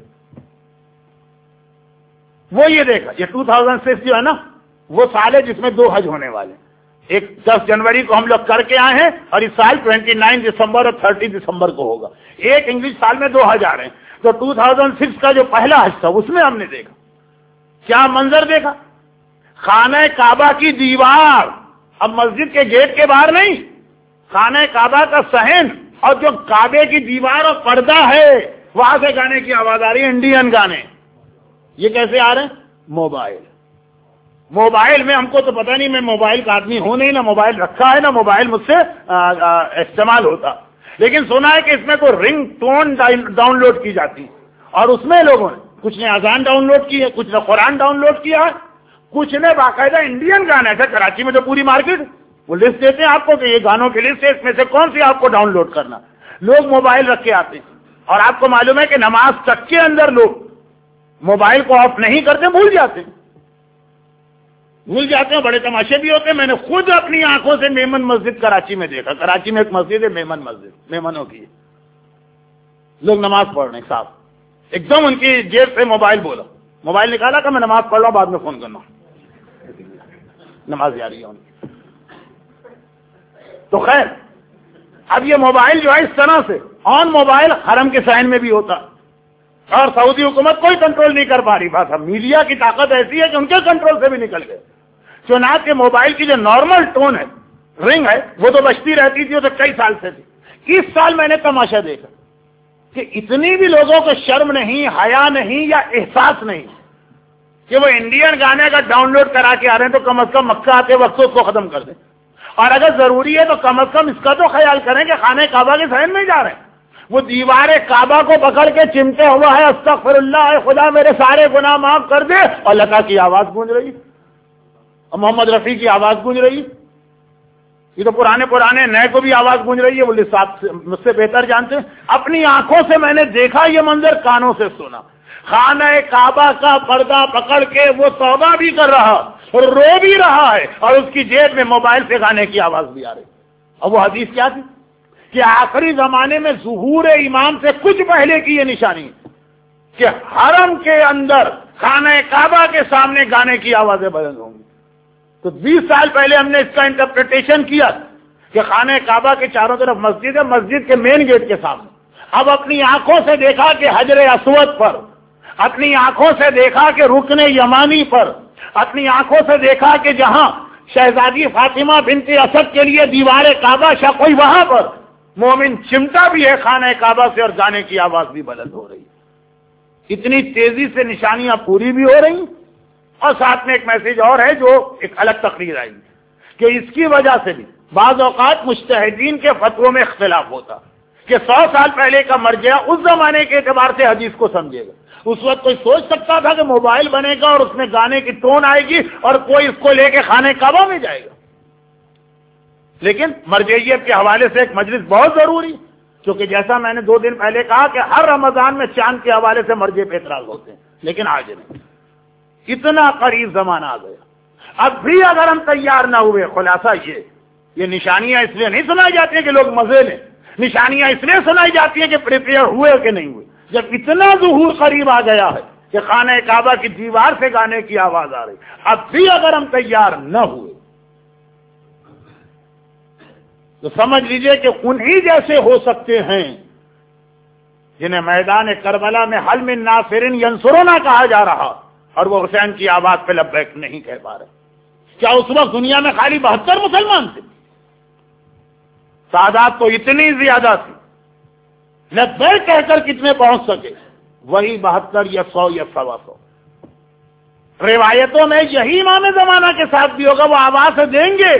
S1: وہ یہ دیکھا، یہ 2006 جو ہے نا وہ سال ہے جس میں 2 حج ہونے والے ہیں۔ ایک 10 جنوری کو ہم لوگ کر کے آئے ہیں اور اس سال 29 دسمبر اور 30 دسمبر کو ہوگا۔ ایک انگلش سال میں 2 حج آ رہے ہیں۔ تو 2006 کا جو پہلا حج تھا اس میں ہم نے دیکھا، کیا منظر دیکھا، خانہ کعبہ کی دیوار، اب مسجد کے گیٹ کے باہر نہیں، خانہ کعبہ کا صحن اور جو کعبے کی دیوار اور پردہ ہے وہاں سے گانے کی آواز آ رہی ہے، انڈین گانے۔ یہ کیسے آ رہے ہیں؟ موبائل میں، ہم کو تو پتہ نہیں، میں موبائل کا آدمی ہوں نہیں، نہ موبائل رکھا ہے، نہ موبائل مجھ سے استعمال ہوتا، لیکن سنا ہے کہ اس میں کوئی رنگ ٹون ڈاؤن لوڈ کی جاتی ہے اور اس میں لوگوں نے کچھ نے اذان ڈاؤن لوڈ کی ہے، کچھ نے قرآن ڈاؤن لوڈ کیا ہے، کچھ نے باقاعدہ انڈین گانے ایسے۔ کراچی میں تو پوری مارکیٹ وہ لسٹ دیتے ہیں آپ کو کہ یہ گانوں کی لسٹ ہے، اس میں سے کون سی آپ کو ڈاؤن لوڈ کرنا۔ لوگ موبائل رکھ کے آتے ہیں اور آپ کو معلوم ہے کہ نماز تک کے اندر لوگ موبائل کو آف نہیں کرتے، بھول جاتے ہیں، بڑے تماشے بھی ہوتے ہیں۔ میں نے خود اپنی آنکھوں سے میمن مسجد کراچی میں دیکھا، کراچی میں ایک مسجد ہے میمن مسجد، میمنوں کی، لوگ نماز پڑھ رہے ہیں، صاحب ایک دم ان کی جیب سے موبائل نکالا کہ میں نماز پڑھ رہا ہوں، بعد میں فون کرنا، نماز جاری ہے ان کی۔ تو خیر اب یہ موبائل جو ہے اس طرح سے آن موبائل حرم کے صحن میں بھی ہوتا اور سعودی حکومت کوئی کنٹرول نہیں کر پا رہی۔ بات میڈیا کی طاقت ایسی ہے کہ ان کے کنٹرول سے بھی نکل گئے۔ چنانچہ موبائل کی جو نارمل ٹون ہے، رنگ ہے، وہ تو بجتی رہتی تھی، وہ تو کئی سال سے تھی۔ اس سال میں نے تماشا دیکھا کہ اتنی بھی لوگوں کو شرم نہیں، حیا نہیں یا احساس نہیں کہ وہ انڈین گانے کا ڈاؤن لوڈ کرا کے آ رہے ہیں، تو کم از کم مکہ آتے وقت اس کو ختم کر دیں، اور اگر ضروری ہے تو کم از کم اس کا تو خیال کریں کہ خانہ کعبہ کے صحن میں جا رہے ہیں۔ وہ دیوار کعبہ کو پکڑ کے چمٹے ہوا ہے، استغفر اللہ، اے خدا میرے سارے گناہ معاف کر دے، اور لتا کی آواز گونج رہی ہے اور محمد رفیع کی آواز گونج رہی ہے۔ یہ تو پرانے نئے کو بھی آواز گونج رہی ہے، وہ مجھ سے بہتر جانتے ہیں۔ اپنی آنکھوں سے میں نے دیکھا یہ منظر، کانوں سے سنا، خانہ کعبہ کا پردہ پکڑ کے وہ توبہ بھی کر رہا اور رو بھی رہا ہے، اور اس کی جیب میں موبائل سے گانے کی آواز بھی آ رہی۔ اور وہ حدیث کیا تھی کہ آخری زمانے میں ظہور امام سے کچھ پہلے کی یہ نشانی کہ حرم کے اندر خانہ کعبہ کے سامنے گانے کی آوازیں بلند ہوں گی۔ تو 20 سال پہلے ہم نے اس کا انٹرپریٹیشن کیا کہ خانہ کعبہ کے چاروں طرف مسجد ہے، مسجد کے مین گیٹ کے سامنے۔ اب اپنی آنکھوں سے دیکھا کہ حجر اسود پر، اپنی آنکھوں سے دیکھا کہ رکن یمانی پر، اپنی آنکھوں سے دیکھا کہ جہاں شہزادی فاطمہ بنت اسد کے لیے دیوار کعبہ کوئی وہاں پر مومن چمٹا بھی ہے خانہ کعبہ سے، اور گانے کی آواز بھی بلند ہو رہی۔ اتنی تیزی سے نشانیاں پوری بھی ہو رہی، اور ساتھ میں ایک میسج اور ہے جو ایک الگ تقریر آئی کہ اس کی وجہ سے بھی بعض اوقات مجتہدین کے فتووں میں اختلاف ہوتا کہ 100 سال پہلے کا مرجع اس زمانے کے اعتبار سے حدیث کو سمجھے گا۔ اس وقت کوئی سوچ سکتا تھا کہ موبائل بنے گا اور اس میں گانے کی ٹون آئے گی اور کوئی اس کو لے کے خانہ کعبہ میں جائے گا؟ لیکن مرجعیت کے حوالے سے ایک مجلس بہت ضروری، کیونکہ جیسا میں نے 2 دن پہلے کہا کہ ہر رمضان میں چاند کے حوالے سے مرجع پہ اعتراض ہوتے ہیں، لیکن آج نہیں۔ اتنا قریب زمانہ آ گیا، اب بھی اگر ہم تیار نہ ہوئے، خلاصہ یہ نشانیاں اس لیے نہیں سنائی جاتی ہیں کہ لوگ مزے لیں، نشانیاں اس لیے سنائی جاتی ہیں کہ پریپیئر ہوئے کہ نہیں ہوئے۔ جب اتنا ظہور قریب آ گیا ہے کہ خانہ کعبہ کی دیوار سے گانے کی آواز آ رہی، اب بھی اگر ہم تیار نہ ہوئے تو سمجھ لیجئے کہ انہی جیسے ہو سکتے ہیں جنہیں میدان کربلا میں حل من ناصر ینصرنا کہا جا رہا اور وہ حسین کی آواز پہ لبیک نہیں کہہ پا رہے. کیا اس وقت دنیا میں خالی 72 مسلمان تھے؟ تعداد تو اتنی زیادہ تھی. لبیک کہہ کر کتنے پہنچ سکے؟ وہی 72 یا 100 یا 125. روایتوں میں یہی امام زمانہ کے ساتھ بھی ہوگا. وہ آواز دیں گے،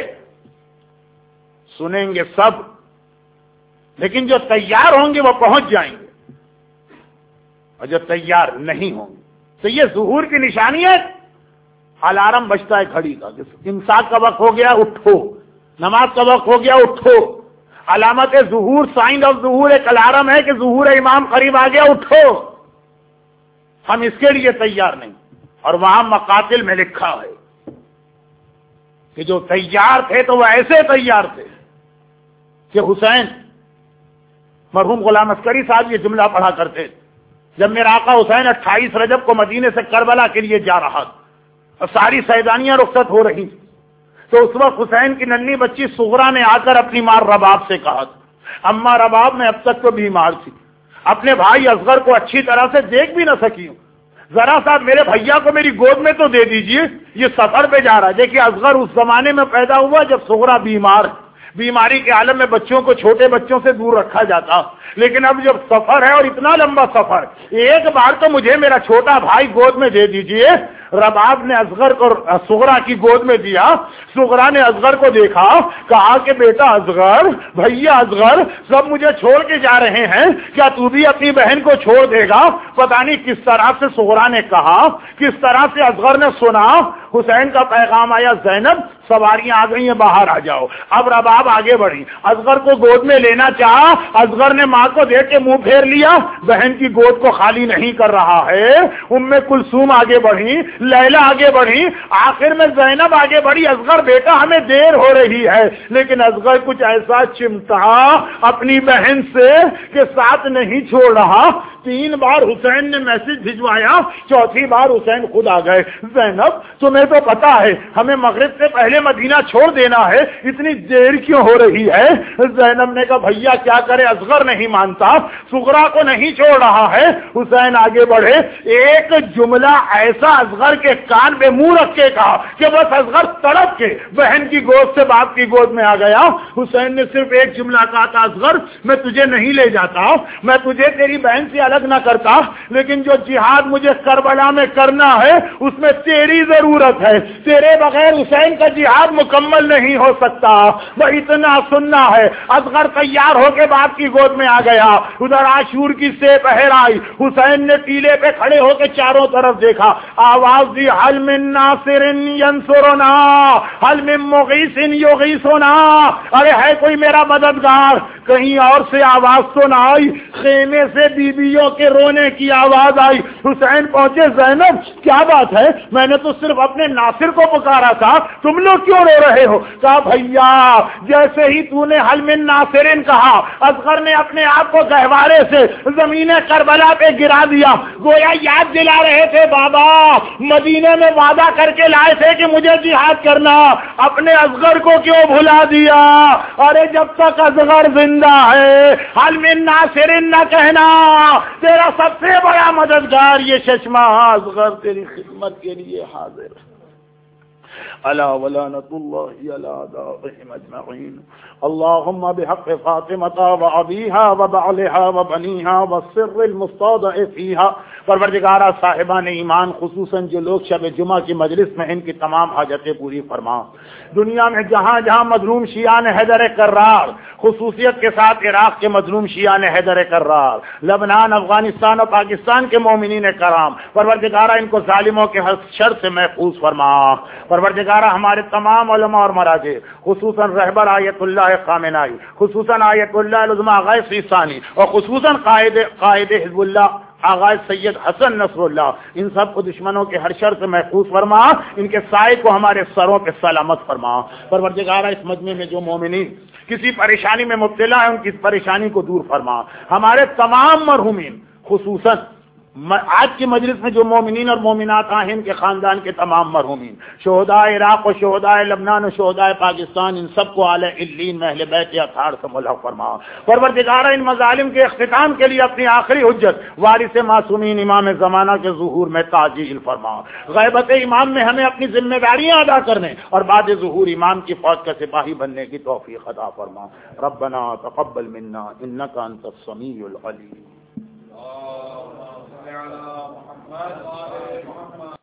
S1: سنیں گے سب، لیکن جو تیار ہوں گے وہ پہنچ جائیں گے، اور جو تیار نہیں ہوں گے. تو یہ ظہور کی نشانی ہے. الارم بجتا ہے گھڑی کا، امساک کا وقت ہو گیا اٹھو، نماز کا وقت ہو گیا اٹھو. علامت ظہور، سائن آف ظہور ایک الارم ہے کہ ظہور امام قریب آ گیا، اٹھو. ہم اس کے لیے تیار نہیں. اور وہاں مقاتل میں لکھا ہے کہ جو تیار تھے تو وہ ایسے تیار تھے کہ حسین، مرحوم غلام عسکری صاحب یہ جملہ پڑھا کرتے تھے جب میرا آقا حسین 28 رجب کو مدینے سے کربلا کے لیے جا رہا تھا اور ساری سیدانیاں رخصت ہو رہی تھی، تو اس وقت حسین کی ننھی بچی صغرا نے آ کر اپنی ماں رباب سے کہا تھا، اماں رباب میں اب تک تو بیمار تھی، اپنے بھائی اصغر کو اچھی طرح سے دیکھ بھی نہ سکی ہوں، ذرا صاحب میرے بھیا کو میری گود میں تو دے دیجئے، یہ سفر پہ جا رہا ہے. دیکھیے اصغر اس زمانے میں پیدا ہوا جب صغرا بیمار، بیماری کے عالم میں بچوں کو چھوٹے بچوں سے دور رکھا جاتا، لیکن اب جب سفر ہے اور اتنا لمبا سفر، ایک بار تو مجھے میرا چھوٹا بھائی گود میں دے دیجئے. رباب نے اصغر کو صغرا کی گود میں دیا. صغرا نے اصغر کو دیکھا، کہا کہ بیٹا اصغر، بھیا اصغر، سب مجھے چھوڑ کے جا رہے ہیں، کیا تو بھی اپنی بہن کو چھوڑ دے گا؟ پتہ نہیں کس طرح سے صغرا نے کہا، کس طرح سے اصغر نے سنا. حسین کا پیغام آیا، زینب سواریاں آ گئی ہیں، باہر آ جاؤ. اب رباب آگے بڑھی، اصغر کو گود میں لینا چاہا، اصغر نے ماں کو دیکھ کے منہ پھیر لیا، بہن کی گود کو خالی نہیں کر رہا ہے. ام کلثوم آگے بڑھی، لیلا آگے بڑھی، آخر میں زینب آگے بڑھی. اصغر بیٹا ہمیں دیر ہو رہی ہے، لیکن اصغر کچھ ایسا چمٹا اپنی بہن سے کہ ساتھ نہیں چھوڑ رہا. 3 بار حسین نے میسج بھجوایا، 4تھی بار حسین خود آ گئے. زینب تمہیں تو پتا ہے ہمیں مغرب سے پہلے مدینہ چھوڑ دینا ہے، اتنی دیر کیوں ہو رہی ہے؟ زینب نے کہا بھیا کیا کرے، اصغر نہیں مانتا، صغرا کو نہیں چھوڑ رہا ہے. حسین آگے بڑھے، ایک جملہ ایسا اصغر کے کان پہ منہ رکھ کے کہا کہ بس اصغر تڑپ کے بہن کی گود سے باپ کی گود میں آ گیا. حسین نے صرف ایک جملہ کہا تھا، اصغر میں تجھے نہیں لے جاتا، میں تجھے تیری بہن سے الگ نہ کرتا، لیکن جو جہاد مجھے کربلا میں کرنا ہے اس میں تیری ضرورت ہے، تیرے بغیر حسین کا جہاد مکمل نہیں ہو سکتا. وہ اتنا سننا ہے. اصغر تیار ہو کے باپ کی گود میں آ گیا. ادھر عاشور کی سے پہر آئی. حسین نے ٹیلے پہ کھڑے ہو کے چاروں طرف دیکھا، آواز دی، حل من ناصر ینصرنا، حل من مغیث یغیثنا، ارے ہے کوئی میرا مددگار. کہیں اور سے آواز تو نہ آئی، خیمے سے بیویوں کے رونے کی آواز آئی. حسین پہنچے، زینب کیا بات ہے؟ میں نے تو صرف اپنے ناصر کو پکارا تھا، تم لوگ کیوں رو رہے ہو؟ کہا بھیا جیسے ہی تو نے حل من ناصرین کہا، اصغر نے اپنے آپ کو گہوارے سے زمین کربلا پہ گرا دیا، گویا یاد دلا رہے تھے بابا مدینے میں وعدہ کر کے لائے تھے کہ مجھے جہاد کرنا، اپنے اصغر کو کیوں بھلا دیا؟ ارے جب تک اصغر زندہ ہے حل من ناصرین نہ کہنا، تیرا سب سے بڑا مددگار یہ ششمہ اصغر تیری خدمت کے لیے حاضر ہے. الا ولعنۃ اللہ علی اعدائهم اجمعین. اللهم بحق فاطمة وابيها وبعلها وبنيها والسر المستودع فيها. پروردگارا صاحبان ایمان، خصوصاً جو لوگ شب جمعہ کی مجلس میں ان کی تمام حاجتیں پوری فرما. دنیا میں جہاں جہاں مظلوم شیعان حیدر کرار، خصوصیت کے ساتھ عراق کے مظلوم شیعان حیدر کرار، لبنان، افغانستان اور پاکستان کے مومنین کرام، پروردگارا ان کو ظالموں کے ہر شر سے محفوظ فرما. پروردگارا ہمارے تمام علماء اور مراجع، خصوصاً رہبر آیت اللہ خامنائی، خصوصاً آیت اللہ العظمیٰ غیث ثانی، اور خصوصاً قائد حزب اللہ آغاز سید حسن نصر اللہ، ان سب کو دشمنوں کے ہر شر سے محفوظ فرما، ان کے سائے کو ہمارے سروں پہ سلامت فرما. پروردگارا اس مجمع میں جو مومنین کسی پریشانی میں مبتلا ہے ان کی پریشانی کو دور فرما. ہمارے تمام مرحومین، خصوصاً آج کی مجلس میں جو مومنین اور مومنات آئے ہیں ان کے خاندان کے تمام مرحومین، شہداء عراق و شہداء لبنان و شہداء پاکستان، ان سب کو اعلی علیین میں اہل بیت اطہار سے ملحق فرما۔ پروردگار ان مظالم کے اختتام کے لیے اپنی آخری حجت وارث معصومین امام زمانہ کے ظہور میں تعجیل فرما۔ غیبت امام میں ہمیں اپنی ذمہ داریاں ادا کرنے اور بعد ظہور امام کی فوج کا سپاہی بننے کی توفیق عطا فرما۔ ربنا تقبل منا انک انت السمیع العلیم۔